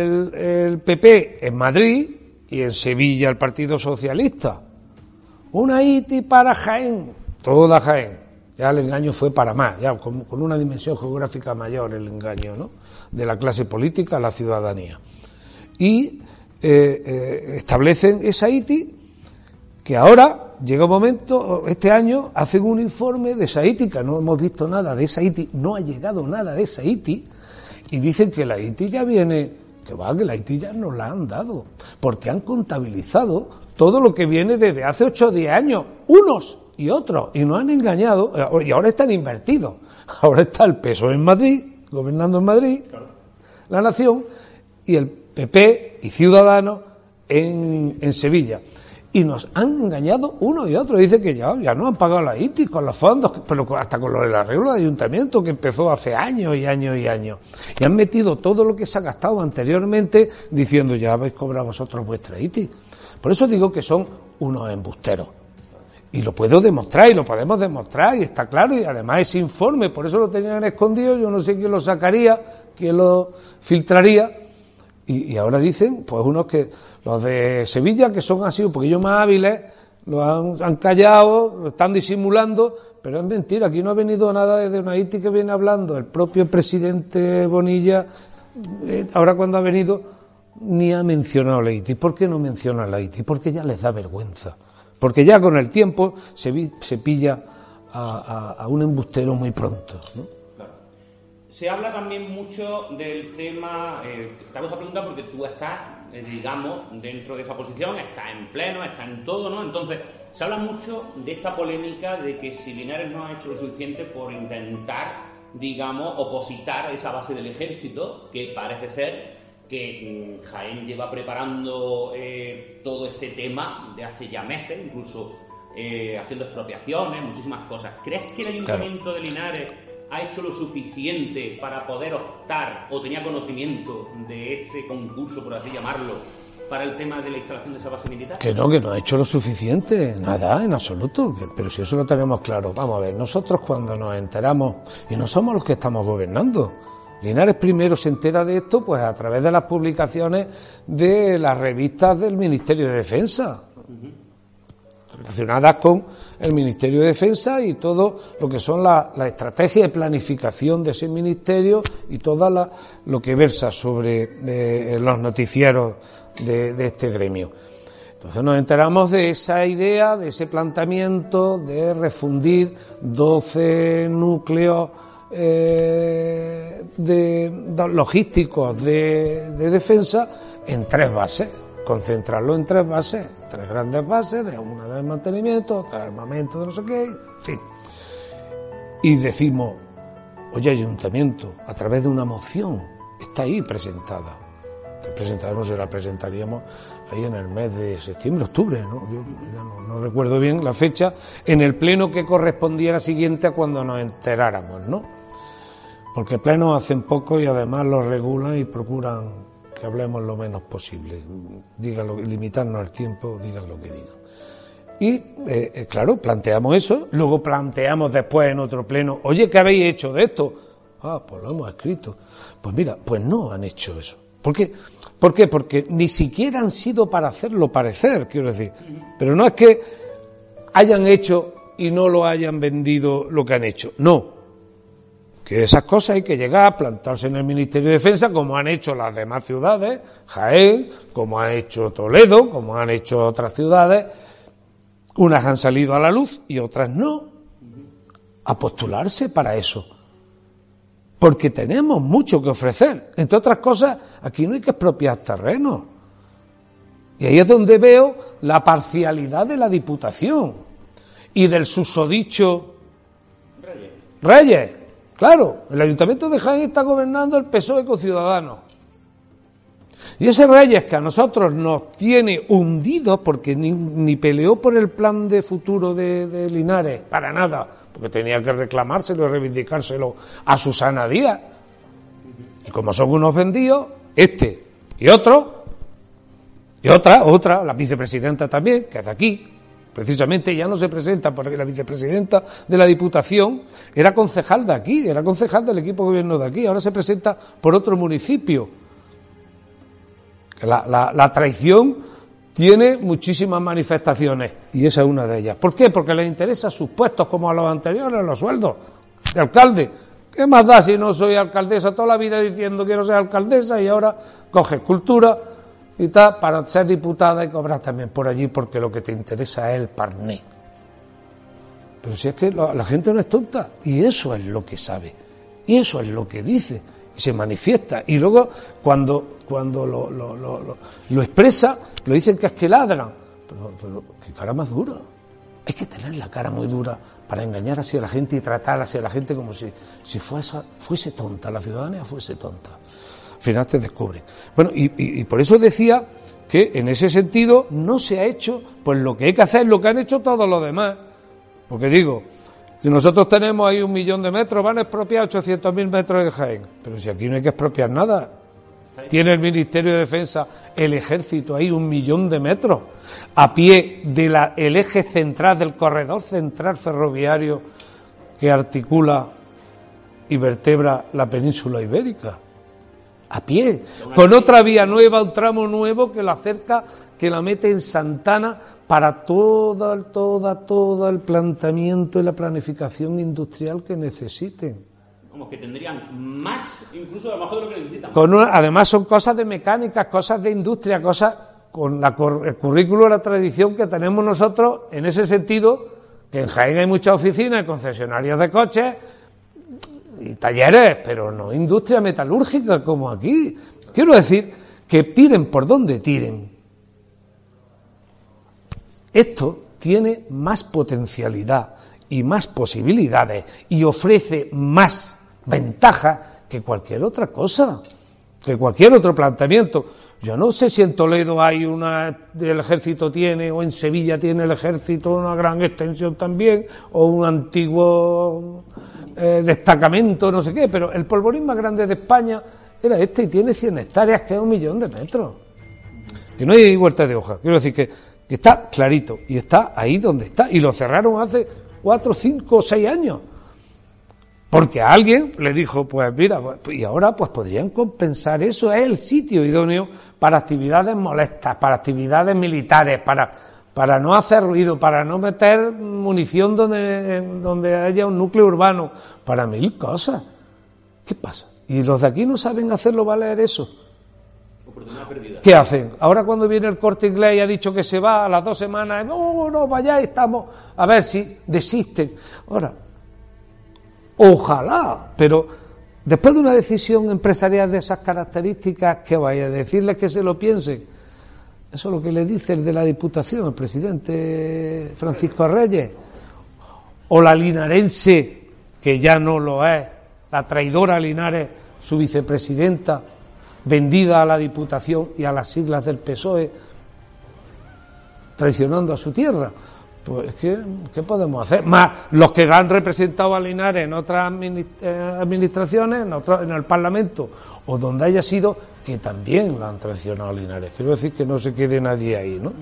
el PP en Madrid y en Sevilla el Partido Socialista, una ITI para Jaén, toda Jaén. Ya el engaño fue para más, ya con una dimensión geográfica mayor el engaño, ¿no? De la clase política a la ciudadanía. Y establecen esa ITI, que ahora llega un momento, este año hacen un informe de esa ITI, que no hemos visto nada de esa ITI, no ha llegado nada de esa ITI, y dicen que la ITI ya viene, que la ITI ya nos la han dado, porque han contabilizado todo lo que viene desde hace 8 o 10 años, unos y otros, y nos han engañado, y ahora están invertidos. Ahora está el PSOE en Madrid, gobernando en Madrid, la nación, y el PP y Ciudadanos en Sevilla. Y nos han engañado uno y otro. Dice que ya no han pagado la ITI con los fondos, pero hasta con el arreglo del ayuntamiento, que empezó hace años y años y años. Y han metido todo lo que se ha gastado anteriormente, diciendo ya habéis cobrado vosotros vuestra ITI. Por eso digo que son unos embusteros. Y lo puedo demostrar, y lo podemos demostrar, y está claro, y además ese informe, por eso lo tenían escondido, yo no sé quién lo sacaría, quién lo filtraría. Y ahora dicen, pues unos que, los de Sevilla, que son así un poquillo más hábiles, lo han callado, lo están disimulando, pero es mentira, aquí no ha venido nada desde una ITI que viene hablando. El propio presidente Bonilla, ahora cuando ha venido, ni ha mencionado la ITI. ¿Por qué no menciona la ITI? Porque ya les da vergüenza. Porque ya con el tiempo se pilla a un embustero muy pronto, ¿no? Se habla también mucho del tema, te hago esa pregunta porque tú estás, digamos, dentro de esa posición, estás en pleno, estás en todo, ¿no? Entonces, se habla mucho de esta polémica de que si Linares no ha hecho lo suficiente por intentar, digamos, opositar a esa base del ejército, que parece ser que Jaén lleva preparando todo este tema de hace ya meses, incluso haciendo expropiaciones, muchísimas cosas. ¿Crees que el Ayuntamiento de Linares ha hecho lo suficiente para poder optar, o tenía conocimiento de ese concurso, por así llamarlo, para el tema de la instalación de esa base militar? Que no ha hecho lo suficiente, nada, en absoluto, pero si eso lo tenemos claro. Vamos a ver, nosotros cuando nos enteramos, y no somos los que estamos gobernando, Linares primero se entera de esto pues a través de las publicaciones de las revistas del Ministerio de Defensa, relacionadas con el Ministerio de Defensa y todo lo que son la estrategia de planificación de ese ministerio y todo lo que versa sobre los noticieros de este gremio. Entonces nos enteramos de esa idea, de ese planteamiento de refundir 12 núcleos logísticos de defensa en 3 bases. Concentrarlo en 3 bases, 3 grandes bases, de una de mantenimiento, otra de armamento, de no sé qué, en fin. Y decimos, oye, Ayuntamiento, a través de una moción, está ahí presentada. No se la presentaríamos ahí en el mes de septiembre, octubre, ¿no? Yo ya no recuerdo bien la fecha, en el pleno que correspondiera siguiente a cuando nos enteráramos, ¿no? Porque plenos hacen poco y además los regulan y procuran que hablemos lo menos posible, díganlo, limitarnos el tiempo, digan lo que digan. Y claro, planteamos eso, luego planteamos después en otro pleno, oye, ¿qué habéis hecho de esto? Pues lo hemos escrito. Pues mira, pues no han hecho eso. ¿Por qué? ¿Por qué? Porque ni siquiera han sido para hacerlo parecer, quiero decir. Pero no es que hayan hecho y no lo hayan vendido lo que han hecho, no. Que esas cosas hay que llegar, plantarse en el Ministerio de Defensa, como han hecho las demás ciudades, Jaén, como ha hecho Toledo, como han hecho otras ciudades. Unas han salido a la luz y otras no. A postularse para eso. Porque tenemos mucho que ofrecer. Entre otras cosas, aquí no hay que expropiar terrenos. Y ahí es donde veo la parcialidad de la Diputación y del susodicho Reyes. Claro, el Ayuntamiento de Jaén está gobernando el PSOE con Ciudadanos. Y ese Reyes que a nosotros nos tiene hundidos, porque ni peleó por el plan de futuro de Linares, para nada, porque tenía que reclamárselo y reivindicárselo a Susana Díaz. Y como son unos vendidos, este y otro, y otra, la vicepresidenta también, que es de aquí, precisamente ya no se presenta porque la vicepresidenta de la Diputación era concejal de aquí, era concejal del equipo de gobierno de aquí, ahora se presenta por otro municipio. La traición tiene muchísimas manifestaciones y esa es una de ellas. ¿Por qué? Porque les interesa sus puestos como a los anteriores, los sueldos de alcalde. ¿Qué más da si no soy alcaldesa toda la vida diciendo quiero ser alcaldesa y ahora coges cultura y tal para ser diputada y cobrar también por allí porque lo que te interesa es el parné? Pero si es que la gente no es tonta y eso es lo que sabe y eso es lo que dice y se manifiesta y luego cuando lo expresa lo dicen que es que ladran, pero qué cara más dura. Hay que tener la cara muy dura para engañar así a la gente y tratar así a la gente como si fuese tonta, la ciudadanía fuese tonta. Al final te descubren. Bueno, y por eso decía que en ese sentido no se ha hecho pues lo que hay que hacer, lo que han hecho todos los demás. Porque digo, si nosotros tenemos ahí 1 millón de metros, van a expropiar 800.000 metros en Jaén. Pero si aquí no hay que expropiar nada. Tiene el Ministerio de Defensa, el Ejército ahí 1 millón de metros a pie del eje central, del corredor central ferroviario que articula y vertebra la península ibérica. A pie, con otra vía nueva, un tramo nuevo que la acerca, que la mete en Santana para todo el planteamiento y la planificación industrial que necesiten. Como que tendrían más, incluso a lo mejor de lo que necesitan. Además son cosas de mecánica, cosas de industria, cosas con el currículo, la tradición que tenemos nosotros en ese sentido, que en Jaén hay muchas oficinas y concesionarias de coches y talleres, pero no industria metalúrgica como aquí. Quiero decir que tiren por donde tiren. Esto tiene más potencialidad y más posibilidades y ofrece más ventaja que cualquier otra cosa. que cualquier otro planteamiento. Yo no sé si en Toledo hay el ejército tiene, o en Sevilla tiene el ejército una gran extensión también, o un antiguo destacamento, no sé qué, pero el polvorín más grande de España era este y tiene 100 hectáreas, que es 1 millón de metros. Que no hay vuelta de hoja. Quiero decir que está clarito y está ahí donde está. Y lo cerraron hace 4, 5, 6 años. Porque a alguien le dijo, pues mira, y ahora pues podrían compensar, eso es el sitio idóneo para actividades molestas, para actividades militares, para no hacer ruido, para no meter munición donde haya un núcleo urbano, para 1000 cosas. ¿Qué pasa? ¿Y los de aquí no saben hacerlo valer eso? ¿Qué hacen? Ahora cuando viene el Corte Inglés y ha dicho que se va a las 2 semanas, no, vayáis, estamos, a ver si desisten. Ahora, ojalá, pero después de una decisión empresarial de esas características, ¿qué vaya a decirles que se lo piensen? Eso es lo que le dice el de la Diputación, el presidente Francisco Reyes, o la linarense, que ya no lo es, la traidora Linares, su vicepresidenta, vendida a la Diputación y a las siglas del PSOE, traicionando a su tierra. Pues ¿qué podemos hacer? Más los que han representado a Linares en otras administraciones, en el Parlamento, o donde haya sido, que también lo han traicionado a Linares. Quiero decir que no se quede nadie ahí, ¿no?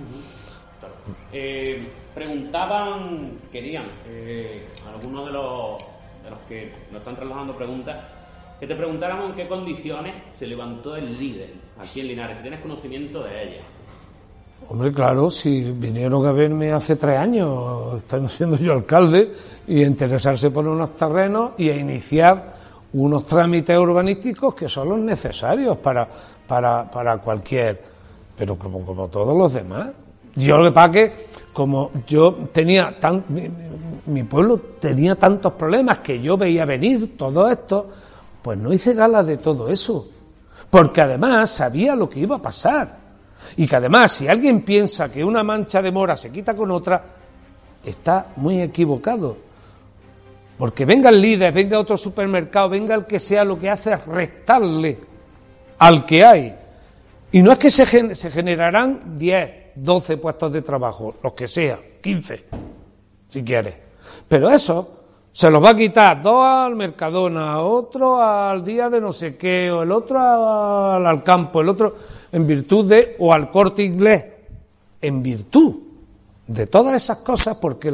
Querían, algunos de los que nos están trasladando preguntas, que te preguntáramos en qué condiciones se levantó el líder aquí en Linares, si tienes conocimiento de ella. Hombre, claro, si vinieron a verme hace 3 años, estando siendo yo alcalde, y a interesarse por unos terrenos y a iniciar unos trámites urbanísticos que son los necesarios para cualquier, pero como todos los demás. Yo lo que pasa que, como yo tenía mi pueblo tenía tantos problemas que yo veía venir todo esto, pues no hice gala de todo eso, porque además sabía lo que iba a pasar. Y que además, si alguien piensa que una mancha de mora se quita con otra, está muy equivocado. Porque venga el líder, venga otro supermercado, venga el que sea, lo que hace es restarle al que hay. Y no es que se generarán 10, 12 puestos de trabajo, los que sea, 15, si quieres. Pero eso se los va a quitar 2 al Mercadona, otro al día de no sé qué, o el otro al campo, el otro en virtud de, o al Corte Inglés, en virtud de todas esas cosas, porque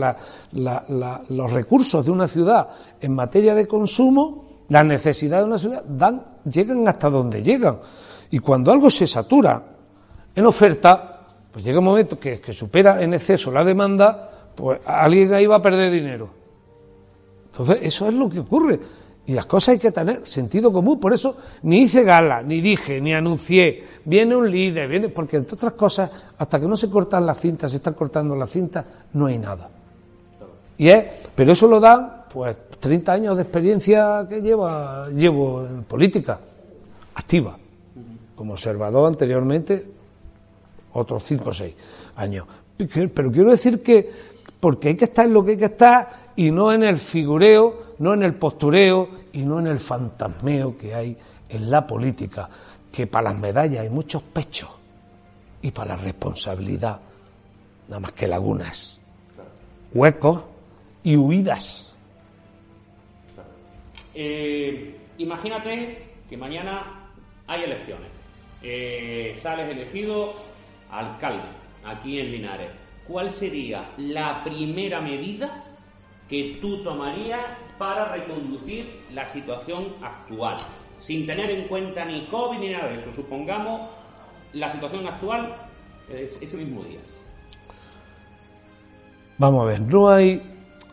los recursos de una ciudad en materia de consumo, las necesidades de una ciudad llegan hasta donde llegan. Y cuando algo se satura en oferta, pues llega un momento que supera en exceso la demanda, pues alguien ahí va a perder dinero. Entonces, eso es lo que ocurre. Y las cosas hay que tener sentido común. Por eso ni hice gala, ni dije, ni anuncié, viene un líder, porque entre otras cosas, hasta que no se cortan las cintas, se están cortando las cintas, no hay nada. Pero eso lo dan, pues, 30 años de experiencia que llevo en política activa, como observador anteriormente, otros 5 o 6 años. Pero quiero decir que, porque hay que estar en lo que hay que estar, y no en el figureo, no en el postureo, y no en el fantasmeo que hay en la política, que para las medallas hay muchos pechos, y para la responsabilidad nada más que lagunas, huecos y huidas. Imagínate que mañana hay elecciones, sales elegido alcalde aquí en Linares. ¿Cuál sería la primera medida que tú tomarías para reconducir la situación actual? Sin tener en cuenta ni COVID ni nada de eso. Supongamos la situación actual ese mismo día. Vamos a ver, no hay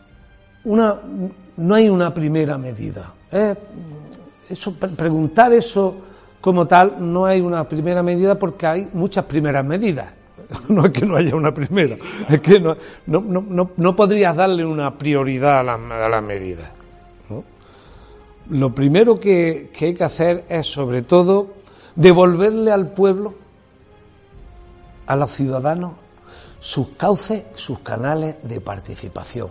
una primera medida. Preguntar eso como tal, no hay una primera medida porque hay muchas primeras medidas. No es que no haya una primera, es que no podrías darle una prioridad a las medidas, ¿no? Lo primero que hay que hacer es, sobre todo, devolverle al pueblo, a los ciudadanos, sus cauces, sus canales de participación,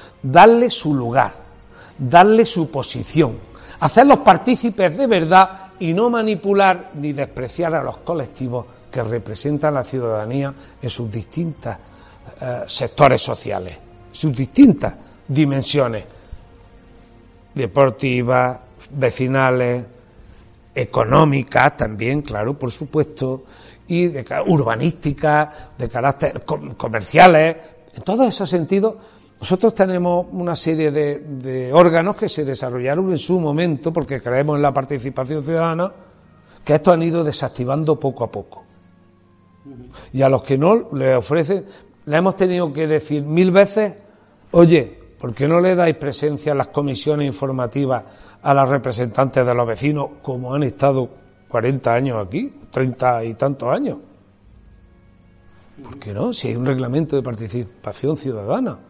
darle su lugar, darle su posición, hacerlos partícipes de verdad y no manipular ni despreciar a los colectivos que representan la ciudadanía en sus distintos sectores sociales, sus distintas dimensiones deportivas, vecinales, económicas también, claro, por supuesto, y urbanísticas, de carácter comerciales. En todos esos sentidos, nosotros tenemos una serie de órganos que se desarrollaron en su momento, porque creemos en la participación ciudadana, que estos han ido desactivando poco a poco. Y a los que no les ofrecen, le hemos tenido que decir 1000 veces, oye, ¿por qué no le dais presencia en las comisiones informativas a los representantes de los vecinos, como han estado 40 años aquí, 30 y tantos años? ¿Por qué no? Si hay un reglamento de participación ciudadana.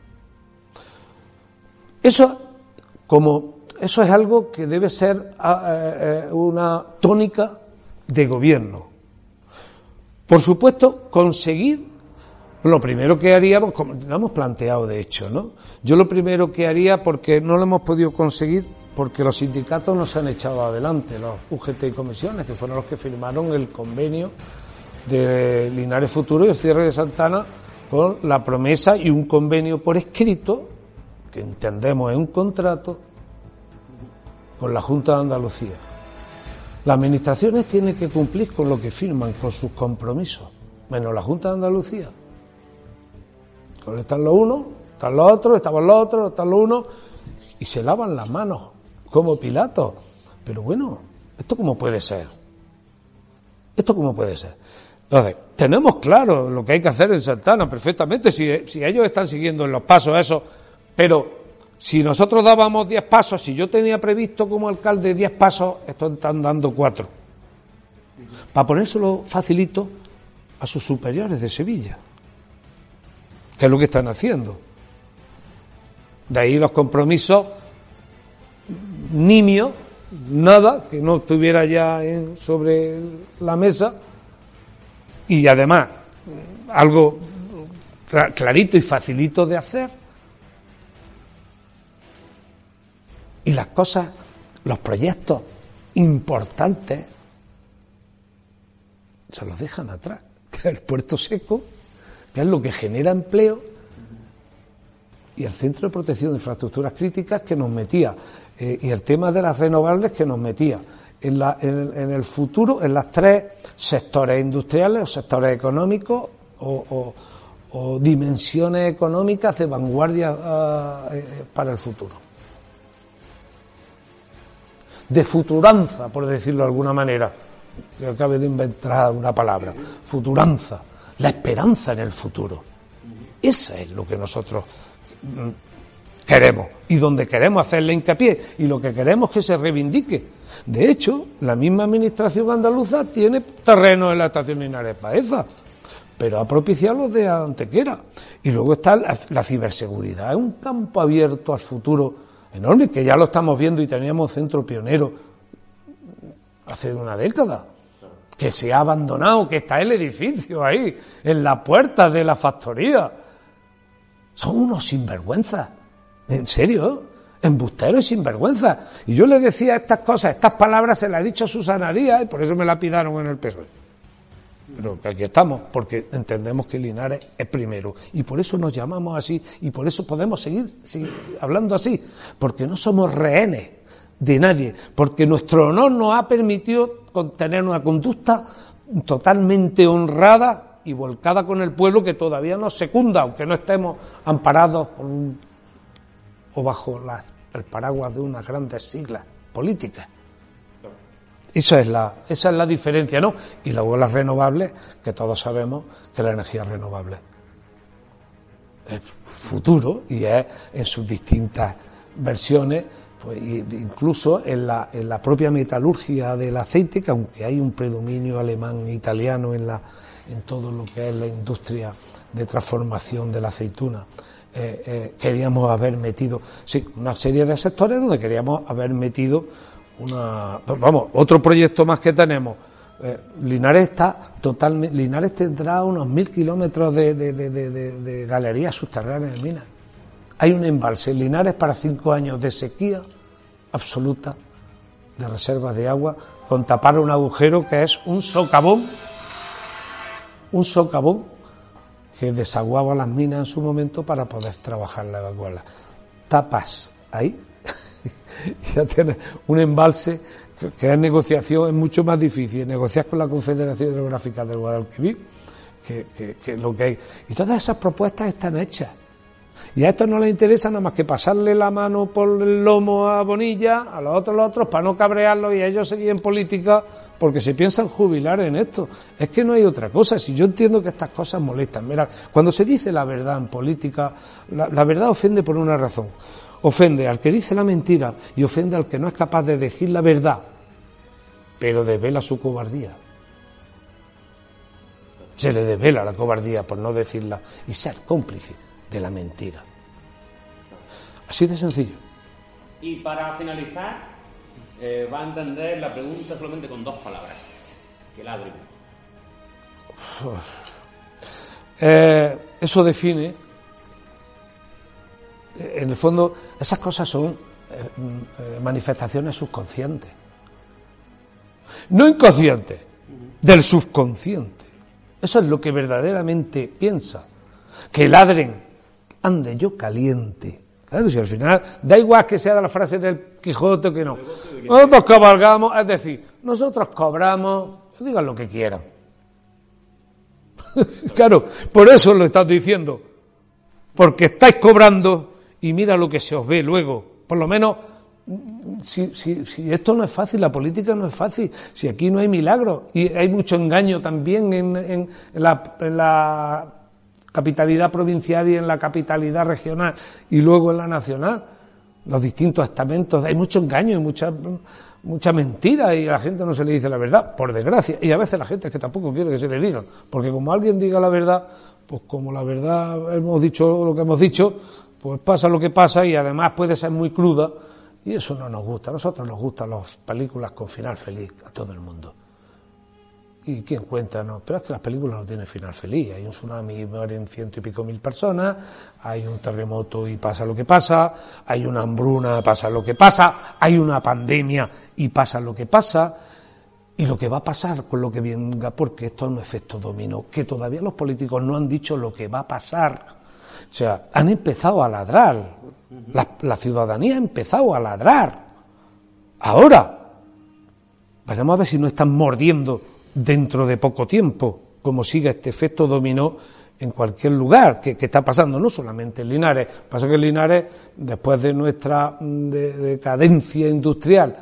Eso es algo que debe ser una tónica de gobierno. Por supuesto, conseguir, lo primero que haríamos, como lo hemos planteado de hecho, ¿no? Yo lo primero que haría, porque no lo hemos podido conseguir, porque los sindicatos no se han echado adelante, los UGT y comisiones, que fueron los que firmaron el convenio de Linares Futuro y el cierre de Santa Ana, con la promesa y un convenio por escrito, que entendemos es un contrato, con la Junta de Andalucía. Las administraciones tienen que cumplir con lo que firman, con sus compromisos, menos la Junta de Andalucía. Están los unos, están los otros, estamos los otros, están los unos, y se lavan las manos, como Pilato. Pero bueno, ¿esto cómo puede ser? ¿Esto cómo puede ser? Entonces, tenemos claro lo que hay que hacer en Santa Ana, perfectamente, si ellos están siguiendo en los pasos esos, pero si nosotros dábamos 10 pasos, si yo tenía previsto como alcalde 10 pasos, estos están dando 4. Para ponérselo facilito a sus superiores de Sevilla, que es lo que están haciendo. De ahí los compromisos nimios, nada, que no estuviera ya sobre la mesa, y además algo clarito y facilito de hacer. Y las cosas, los proyectos importantes, se los dejan atrás, que es el puerto seco, que es lo que genera empleo, y el Centro de Protección de Infraestructuras Críticas que nos metía, y el tema de las renovables que nos metía en el futuro en las 3 sectores industriales o sectores económicos o dimensiones económicas de vanguardia para el futuro. De futuranza, por decirlo de alguna manera, que acabe de inventar una palabra, futuranza, la esperanza en el futuro. Eso es lo que nosotros queremos y donde queremos hacerle hincapié y lo que queremos que se reivindique. De hecho, la misma administración andaluza tiene terrenos en la estación Linares Baeza, pero ha propiciado los de Antequera. Y luego está la ciberseguridad, es un campo abierto al futuro enorme, que ya lo estamos viendo y teníamos centro pionero hace una década, que se ha abandonado, que está el edificio ahí, en la puerta de la factoría. Son unos sinvergüenzas, en serio, embusteros y sinvergüenzas. Y yo le decía estas cosas, estas palabras se las he dicho a Susana Díaz, y por eso me la pidaron en el PSOE. Pero que aquí estamos, porque entendemos que Linares es primero, y por eso nos llamamos así, y por eso podemos seguir hablando así, porque no somos rehenes de nadie, porque nuestro honor nos ha permitido tener una conducta totalmente honrada y volcada con el pueblo, que todavía nos secunda, aunque no estemos amparados por o bajo el paraguas de unas grandes siglas políticas. Esa es la diferencia, ¿no? Y luego las renovables, que todos sabemos que la energía renovable es futuro y es en sus distintas versiones, pues incluso en la propia metalurgia del aceite, que aunque hay un predominio alemán e italiano en todo lo que es la industria de transformación de la aceituna, queríamos haber metido, una serie de sectores donde queríamos haber metido otro proyecto más que tenemos. Linares Linares tendrá unos 1000 kilómetros de galerías subterráneas de minas. Hay un embalse en Linares para 5 años de sequía absoluta, de reservas de agua, con tapar un agujero que es un socavón que desaguaba las minas en su momento para poder trabajarla, evacuarla. Tapas ahí, ya tienes un embalse que es negociación, es mucho más difícil negociar con la Confederación Hidrográfica del Guadalquivir que lo que hay. Y todas esas propuestas están hechas. Y a estos no les interesa nada más que pasarle la mano por el lomo a Bonilla, a los otros, para no cabrearlos y ellos seguir en política porque se piensan jubilar en esto. Es que no hay otra cosa. Si yo entiendo que estas cosas molestan. Mira, cuando se dice la verdad en política, la verdad ofende por una razón. Ofende al que dice la mentira y ofende al que no es capaz de decir la verdad, pero desvela su cobardía. Se le desvela la cobardía por no decirla y ser cómplice de la mentira. Así de sencillo. Y para finalizar, va a entender la pregunta solamente con 2 palabras. Que ladren. Eso define, en el fondo, esas cosas son manifestaciones subconscientes. No inconscientes, del subconsciente. Eso es lo que verdaderamente piensa. Que ladren, ande yo caliente. Claro, si al final da igual que sea de la frase del Quijote que no. Nosotros cabalgamos, es decir, nosotros cobramos, digan lo que quieran. Claro, por eso lo estás diciendo. Porque estáis cobrando y mira lo que se os ve luego. Por lo menos, si esto no es fácil, la política no es fácil, si aquí no hay milagros y hay mucho engaño también en la capitalidad provincial y en la capitalidad regional y luego en la nacional, los distintos estamentos, hay mucho engaño y mucha mentira y a la gente no se le dice la verdad, por desgracia, y a veces la gente es que tampoco quiere que se le diga, porque como alguien diga la verdad, pues como la verdad hemos dicho lo que hemos dicho, pues pasa lo que pasa y además puede ser muy cruda y eso no nos gusta. A nosotros nos gustan las películas con final feliz a todo el mundo. ¿Y quién cuenta? No, pero es que las películas no tienen final feliz. Hay un tsunami y mueren 100 y pico mil personas, hay un terremoto y pasa lo que pasa, hay una hambruna, pasa lo que pasa, hay una pandemia y pasa lo que pasa, y lo que va a pasar con lo que venga, porque esto es un efecto dominó, que todavía los políticos no han dicho lo que va a pasar. O sea, han empezado a ladrar, la ciudadanía ha empezado a ladrar. Ahora, veremos a ver si no están mordiendo dentro de poco tiempo, como siga este efecto dominó en cualquier lugar que está pasando, no solamente en Linares. Pasa que en Linares, después de nuestra decadencia industrial,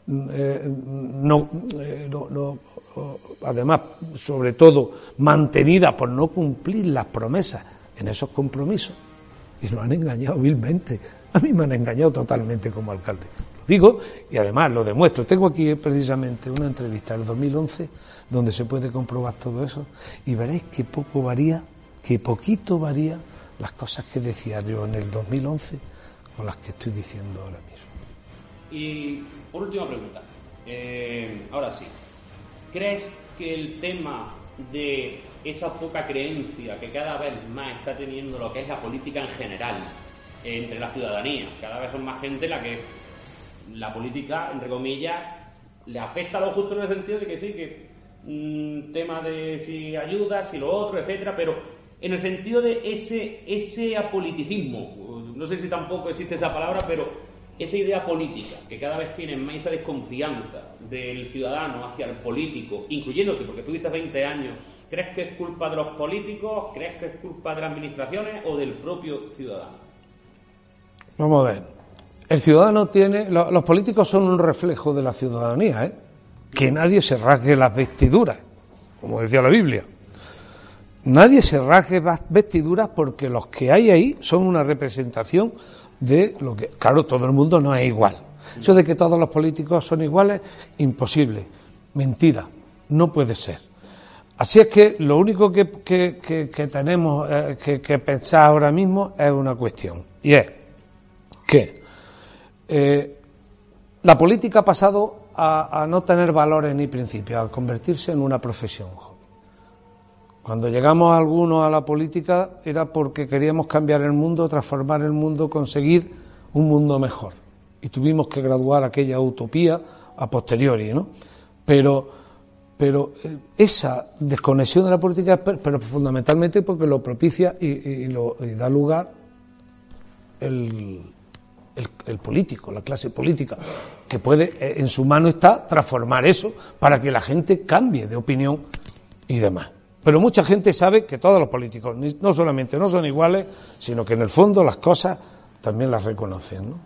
además, sobre todo, mantenida por no cumplir las promesas en esos compromisos, y nos han engañado vilmente. A mí me han engañado totalmente como alcalde. Lo digo y además lo demuestro. Tengo aquí precisamente una entrevista del 2011 donde se puede comprobar todo eso y veréis que poquito varía las cosas que decía yo en el 2011 con las que estoy diciendo ahora mismo. Y por última pregunta, ahora sí, ¿crees que el tema de esa poca creencia que cada vez más está teniendo lo que es la política en general entre la ciudadanía, cada vez son más gente la que la política, entre comillas, le afecta a lo justo en el sentido de que sí, que tema de si ayuda, si lo otro, etcétera, pero en el sentido de ese apoliticismo, no sé si tampoco existe esa palabra, pero esa idea política, que cada vez tiene más esa desconfianza del ciudadano hacia el político, incluyéndote, porque tuviste 20 años, ¿crees que es culpa de los políticos? ¿Crees que es culpa de las administraciones o del propio ciudadano? Vamos a ver. El ciudadano los políticos son un reflejo de la ciudadanía, que nadie se rasgue las vestiduras, como decía la Biblia. Nadie se rasgue las vestiduras porque los que hay ahí son una representación de lo que... Claro, todo el mundo no es igual. Eso de que todos los políticos son iguales, imposible. Mentira, no puede ser. Así es que lo único que tenemos que pensar ahora mismo es una cuestión, y es que la política ha pasado a no tener valores ni principios, a convertirse en una profesión. Cuando llegamos algunos a la política era porque queríamos cambiar el mundo, transformar el mundo, conseguir un mundo mejor. Y tuvimos que graduar aquella utopía a posteriori, ¿no? pero esa desconexión de la política, pero fundamentalmente porque lo propicia y da lugar el político, la clase política, que puede, en su mano está transformar eso para que la gente cambie de opinión y demás. Pero mucha gente sabe que todos los políticos no solamente no son iguales, sino que en el fondo las cosas también las reconocen, ¿no?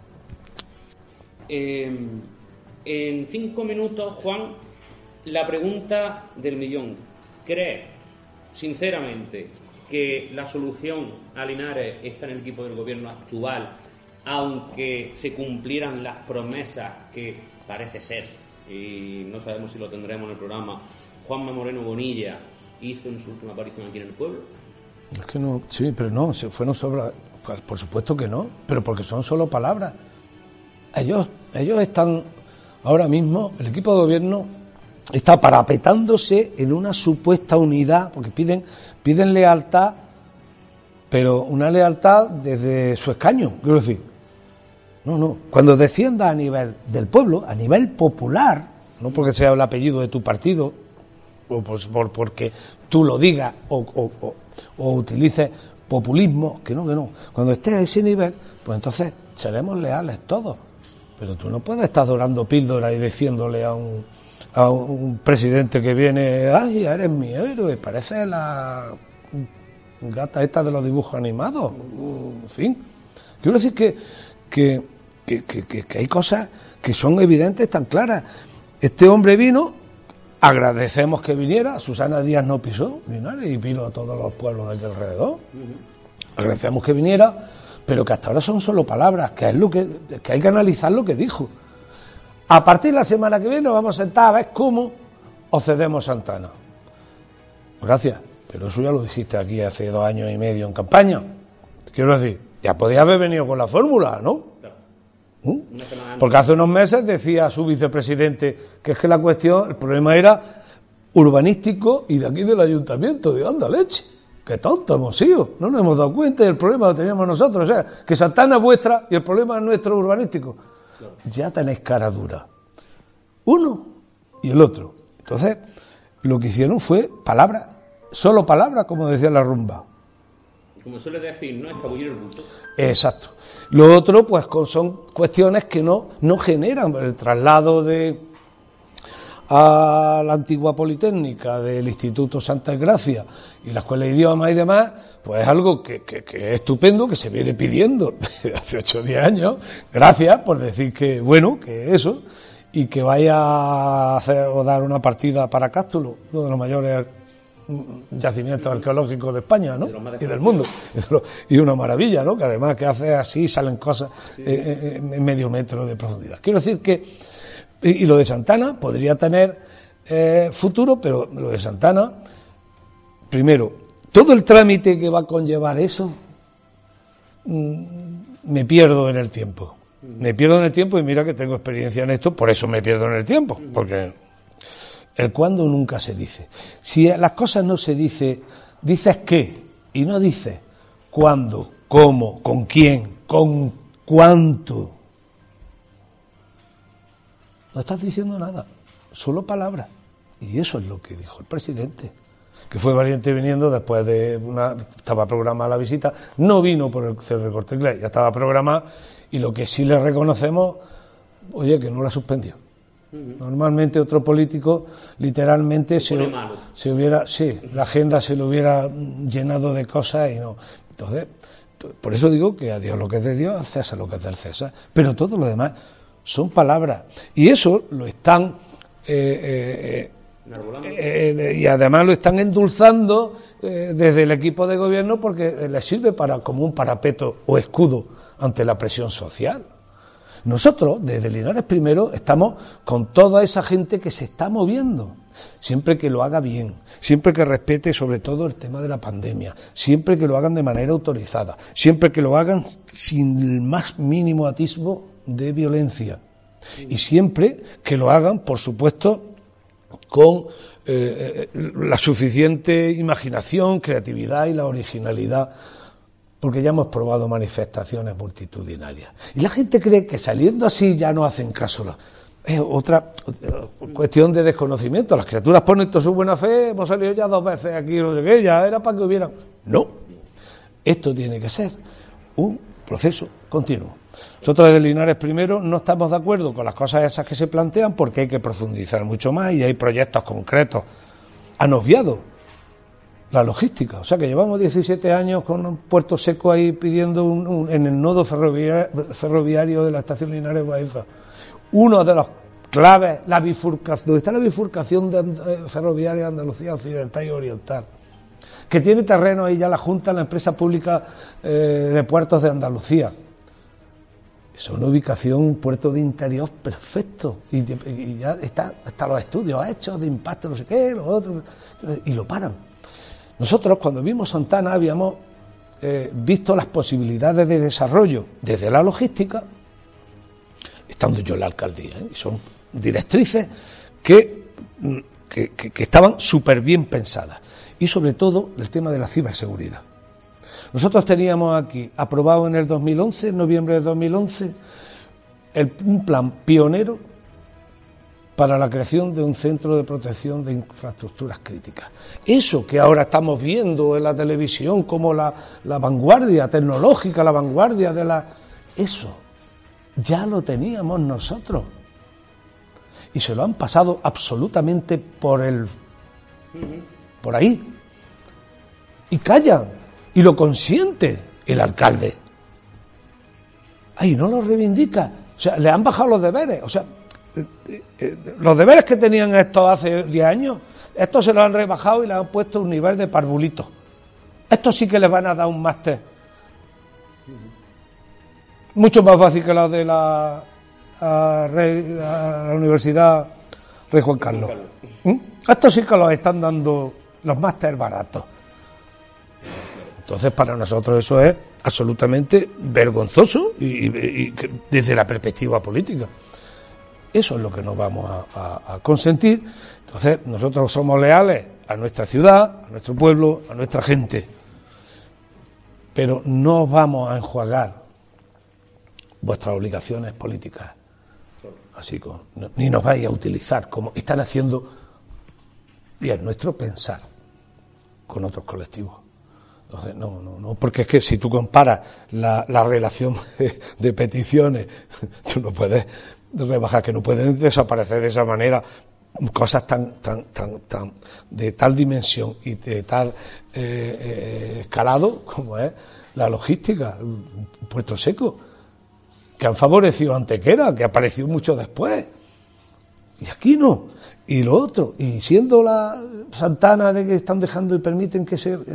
En 5 minutos, Juan, la pregunta del millón. ¿Crees, sinceramente, que la solución a Linares está en el equipo del gobierno actual, aunque se cumplieran las promesas que parece ser, y no sabemos si lo tendremos en el programa, Juanma Moreno Bonilla hizo en su última aparición aquí en el pueblo? Es que no, sí, pero no, fueron sobre, por supuesto que no, pero porque son solo palabras. Ellos están ahora mismo, el equipo de gobierno está parapetándose en una supuesta unidad, porque piden lealtad, pero una lealtad desde su escaño, quiero decir. No, cuando defienda a nivel del pueblo, a nivel popular, no porque sea el apellido de tu partido, o porque tú lo digas, o utilices populismo, que no. Cuando estés a ese nivel, pues entonces seremos leales todos. Pero tú no puedes estar dorando píldoras y diciéndole a un presidente que viene, ay, eres mi héroe, parece la gata esta de los dibujos animados, en fin. Quiero decir que hay cosas que son evidentes, tan claras. Este hombre vino, agradecemos que viniera, Susana Díaz no pisó Linares y vino a todos los pueblos de aquí alrededor. Agradecemos que viniera, pero que hasta ahora son solo palabras, que hay que analizar lo que dijo. A partir de la semana que viene vamos a sentar a ver cómo os cedemos Santana. Gracias, pero eso ya lo dijiste aquí hace 2 años y medio en campaña. Quiero decir, ya podía haber venido con la fórmula, ¿no? Porque hace unos meses decía su vicepresidente que es que la cuestión, el problema era urbanístico y de aquí del ayuntamiento. Digo, anda leche, qué tonto hemos sido, no nos hemos dado cuenta y el problema lo teníamos nosotros, o sea, que Santana es vuestra y el problema es nuestro urbanístico. Claro. Ya tenéis cara dura, uno y el otro. Entonces, lo que hicieron fue palabras, solo palabras, como decía la rumba. Como suele decir, ¿no? Escabullir el bulto. Exacto. Lo otro, pues, son cuestiones que no generan el traslado a la antigua Politécnica del Instituto Santa Gracia y la Escuela de Idiomas y demás, pues es algo que es estupendo, que se viene pidiendo desde hace 8 o 10 años. Gracias por decir que, bueno, que eso, y que vaya a hacer o dar una partida para Cástulo, uno de los mayores yacimientos arqueológicos de España, ¿no? Y del mundo. Y una maravilla, ¿no? Que además que hace así salen cosas en medio metro de profundidad. Quiero decir que, y lo de Santana podría tener futuro, pero lo de Santana, primero, todo el trámite que va a conllevar eso, me pierdo en el tiempo. Me pierdo en el tiempo y mira que tengo experiencia en esto, por eso me pierdo en el tiempo, porque el cuándo nunca se dice. Si las cosas no se dice, dices qué y no dices cuándo, cómo, con quién, con cuánto. No estás diciendo nada, solo palabras. Y eso es lo que dijo el presidente, que fue valiente viniendo después de estaba programada la visita, no vino por el recorte inglés, ya estaba programada, y lo que sí le reconocemos, oye, que no la suspendió. Normalmente otro político literalmente se hubiera, la agenda se lo hubiera llenado de cosas y no. Entonces, por eso digo que a Dios lo que es de Dios, al César lo que es del César. Pero todo lo demás son palabras. Y eso lo están y además lo están endulzando desde el equipo de gobierno porque les sirve como un parapeto o escudo ante la presión social. Nosotros, desde Linares primero, estamos con toda esa gente que se está moviendo, siempre que lo haga bien, siempre que respete sobre todo el tema de la pandemia, siempre que lo hagan de manera autorizada, siempre que lo hagan sin el más mínimo atisbo de violencia y siempre que lo hagan, por supuesto, con la suficiente imaginación, creatividad y la originalidad, porque ya hemos probado manifestaciones multitudinarias. Y la gente cree que saliendo así ya no hacen caso. es otra cuestión de desconocimiento. Las criaturas ponen toda su buena fe, hemos salido ya 2 veces aquí, no sé qué, ya era para que hubieran. No, esto tiene que ser un proceso continuo. Nosotros desde Linares primero no estamos de acuerdo con las cosas esas que se plantean porque hay que profundizar mucho más y hay proyectos concretos. Han obviado la logística, o sea que llevamos 17 años con un puerto seco ahí pidiendo en el nodo ferroviario de la estación Linares Baeza. Uno de los claves, la bifurcación, donde está la bifurcación ferroviaria de Andalucía Occidental y Oriental, que tiene terreno ahí ya la Junta, la empresa pública de puertos de Andalucía. Es una ubicación, un puerto de interior perfecto, y ya está hasta los estudios hechos de impacto, no sé qué, lo otro, y lo paran. Nosotros cuando vimos Santana habíamos visto las posibilidades de desarrollo desde la logística, estando yo en la alcaldía, y son directrices que estaban súper bien pensadas, y sobre todo el tema de la ciberseguridad. Nosotros teníamos aquí aprobado en el 2011, en noviembre de 2011, un plan pionero para la creación de un centro de protección de infraestructuras críticas. Eso que ahora estamos viendo en la televisión como la vanguardia tecnológica, la vanguardia de la... Eso ya lo teníamos nosotros. Y se lo han pasado absolutamente por ahí. Y callan. Y lo consiente el alcalde. Ahí no lo reivindica. O sea, le han bajado los deberes. O sea, los deberes que tenían estos hace 10 años, estos se los han rebajado y le han puesto un nivel de parvulito. Estos sí que les van a dar un máster. Mucho más fácil que los de la Universidad Rey Juan Carlos. Estos sí que los están dando los máster baratos. Entonces, para nosotros eso es absolutamente vergonzoso y desde la perspectiva política. Eso es lo que no vamos a consentir. Entonces, nosotros somos leales a nuestra ciudad, a nuestro pueblo, a nuestra gente. Pero no vamos a enjuagar vuestras obligaciones políticas. Así como, ni nos vais a utilizar como están haciendo, y es nuestro pensar con otros colectivos. Entonces, no, porque es que si tú comparas la relación de peticiones, tú no puedes rebajar, que no pueden desaparecer de esa manera cosas tan de tal dimensión y de tal escalado como es la logística, un puerto seco, que han favorecido a Antequera, que apareció mucho después, y aquí no. Y lo otro, y siendo la Santana de que están dejando y permiten que se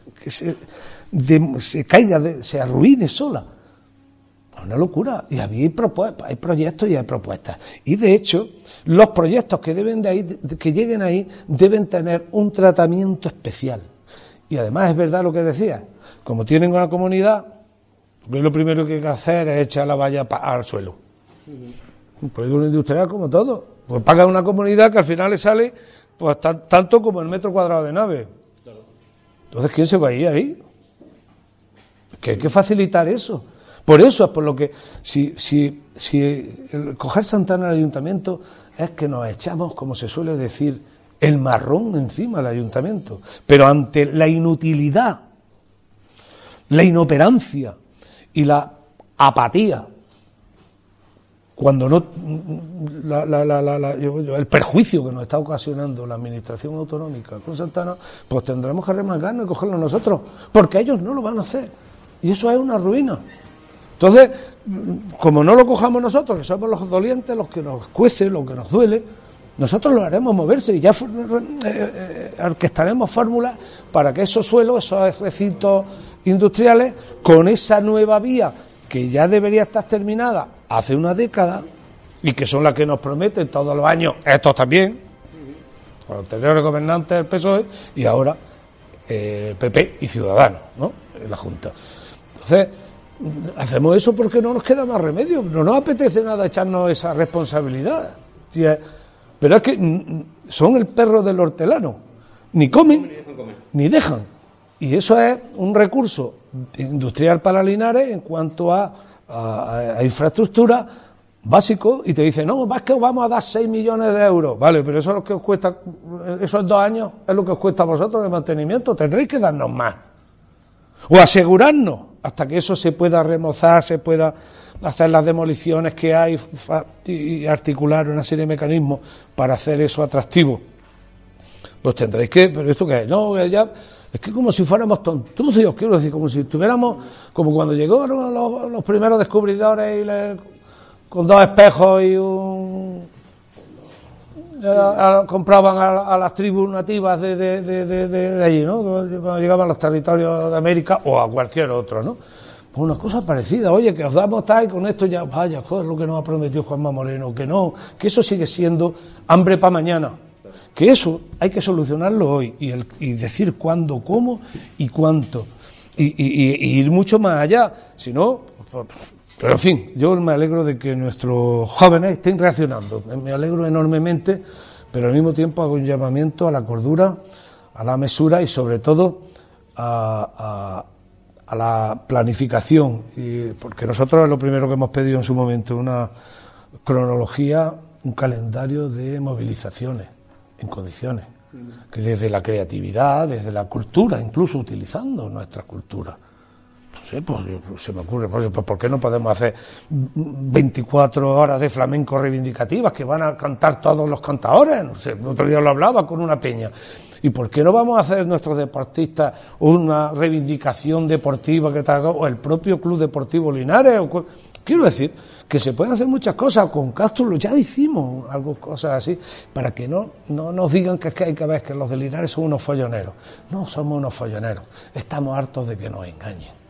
caiga, se arruine sola. Es una locura. Y hay proyectos y hay propuestas. Y de hecho, los proyectos que que lleguen ahí deben tener un tratamiento especial. Y además es verdad lo que decía, como tienen una comunidad, lo primero que hay que hacer es echar la valla al suelo. Un polígono industrial como todo. Pues paga una comunidad que al final le sale pues tanto como el metro cuadrado de nave. Entonces, ¿quién se va a ir ahí? Que hay que facilitar eso. Por eso es por lo que si el coger Santana al ayuntamiento es que nos echamos, como se suele decir, el marrón encima del ayuntamiento. Pero ante la inutilidad, la inoperancia y la apatía, cuando no el perjuicio que nos está ocasionando la administración autonómica con Santana, pues tendremos que remangarnos y cogerlo nosotros, porque ellos no lo van a hacer, y eso es una ruina. Entonces, como no lo cojamos nosotros, que somos los dolientes, los que nos cuece, los que nos duele, nosotros lo haremos moverse y ya orquestaremos fórmulas para que esos suelos, esos recintos industriales, con esa nueva vía que ya debería estar terminada hace una década y que son las que nos prometen todos los años, estos también, los anteriores gobernantes del PSOE y ahora el PP y Ciudadanos, ¿no?, en la Junta. Entonces, hacemos eso porque no nos queda más remedio, no nos apetece nada echarnos esa responsabilidad. Pero es que son el perro del hortelano, ni comen ni dejan. Y eso es un recurso industrial para Linares en cuanto a infraestructura básico y te dicen, no, es que os vamos a dar 6 millones de euros. Vale, pero eso es lo que os cuesta, esos 2 años es lo que os cuesta a vosotros de mantenimiento, tendréis que darnos más. O asegurarnos hasta que eso se pueda remozar, se pueda hacer las demoliciones que hay y articular una serie de mecanismos para hacer eso atractivo. Pues tendréis que, pero esto que es, no, ya, es que como si fuéramos tontos, yo quiero decir, como si estuviéramos, como cuando llegaron los primeros descubridores y con 2 espejos y compraban a las tribus nativas de allí, ¿no? Cuando llegaban a los territorios de América o a cualquier otro, ¿no? Pues una cosa parecida, oye, que os damos tal y con esto ya, vaya, joder, lo que nos ha prometido Juanma Moreno, que no, que eso sigue siendo hambre para mañana, que eso hay que solucionarlo hoy y decir cuándo, cómo y cuánto y ir mucho más allá, si no, pero en fin, yo me alegro de que nuestros jóvenes estén reaccionando, me alegro enormemente, pero al mismo tiempo hago un llamamiento a la cordura, a la mesura y sobre todo a la planificación, porque nosotros es lo primero que hemos pedido en su momento, una cronología, un calendario de movilizaciones en condiciones, que desde la creatividad, desde la cultura, incluso utilizando nuestra cultura. Sí, pues se me ocurre, pues, ¿por qué no podemos hacer 24 horas de flamenco reivindicativas que van a cantar todos los cantadores? No sé, el otro día lo hablaba con una peña. ¿Y por qué no vamos a hacer nuestros deportistas una reivindicación deportiva que traiga, o el propio Club Deportivo Linares? Quiero decir que se pueden hacer muchas cosas. Con Castro ya hicimos algo, cosas así, para que no nos digan que es que hay que ver que los de Linares son unos folloneros. No somos unos folloneros, estamos hartos de que nos engañen.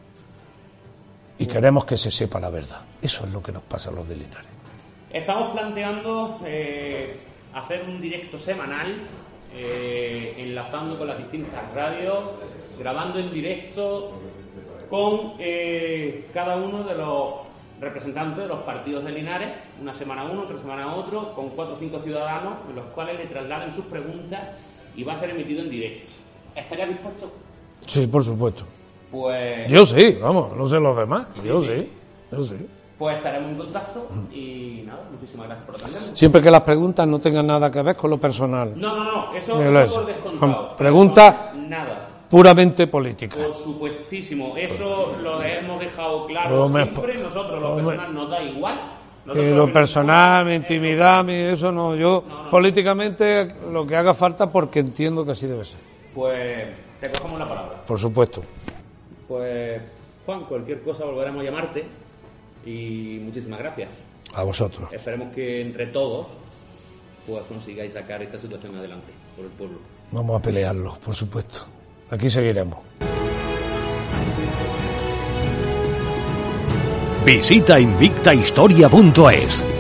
Y queremos que se sepa la verdad. Eso es lo que nos pasa a los de Linares. Estamos planteando hacer un directo semanal, enlazando con las distintas radios, grabando en directo con cada uno de los representantes de los partidos de Linares, una semana uno, otra semana otro, con 4 o 5 ciudadanos, en los cuales le trasladen sus preguntas y va a ser emitido en directo. ¿Estaría dispuesto? Sí, por supuesto. Pues yo sí, vamos, no sé los demás. Yo sí. Pues estaremos en contacto y nada, muchísimas gracias por atenderme. Siempre que las preguntas no tengan nada que ver con lo personal. No, eso por descontado. Preguntas nada. Puramente políticas. Por supuestísimo, eso lo hemos dejado claro siempre. Nosotros lo personal nos da igual. Que lo personal, mi intimidad, eso no, yo políticamente lo que haga falta, porque entiendo que así debe ser. Pues te cogemos la palabra. Por supuesto. Pues Juan, cualquier cosa volveremos a llamarte y muchísimas gracias. A vosotros. Esperemos que entre todos pues consigáis sacar esta situación adelante por el pueblo. Vamos a pelearlo, por supuesto. Aquí seguiremos. Visita invictahistoria.es.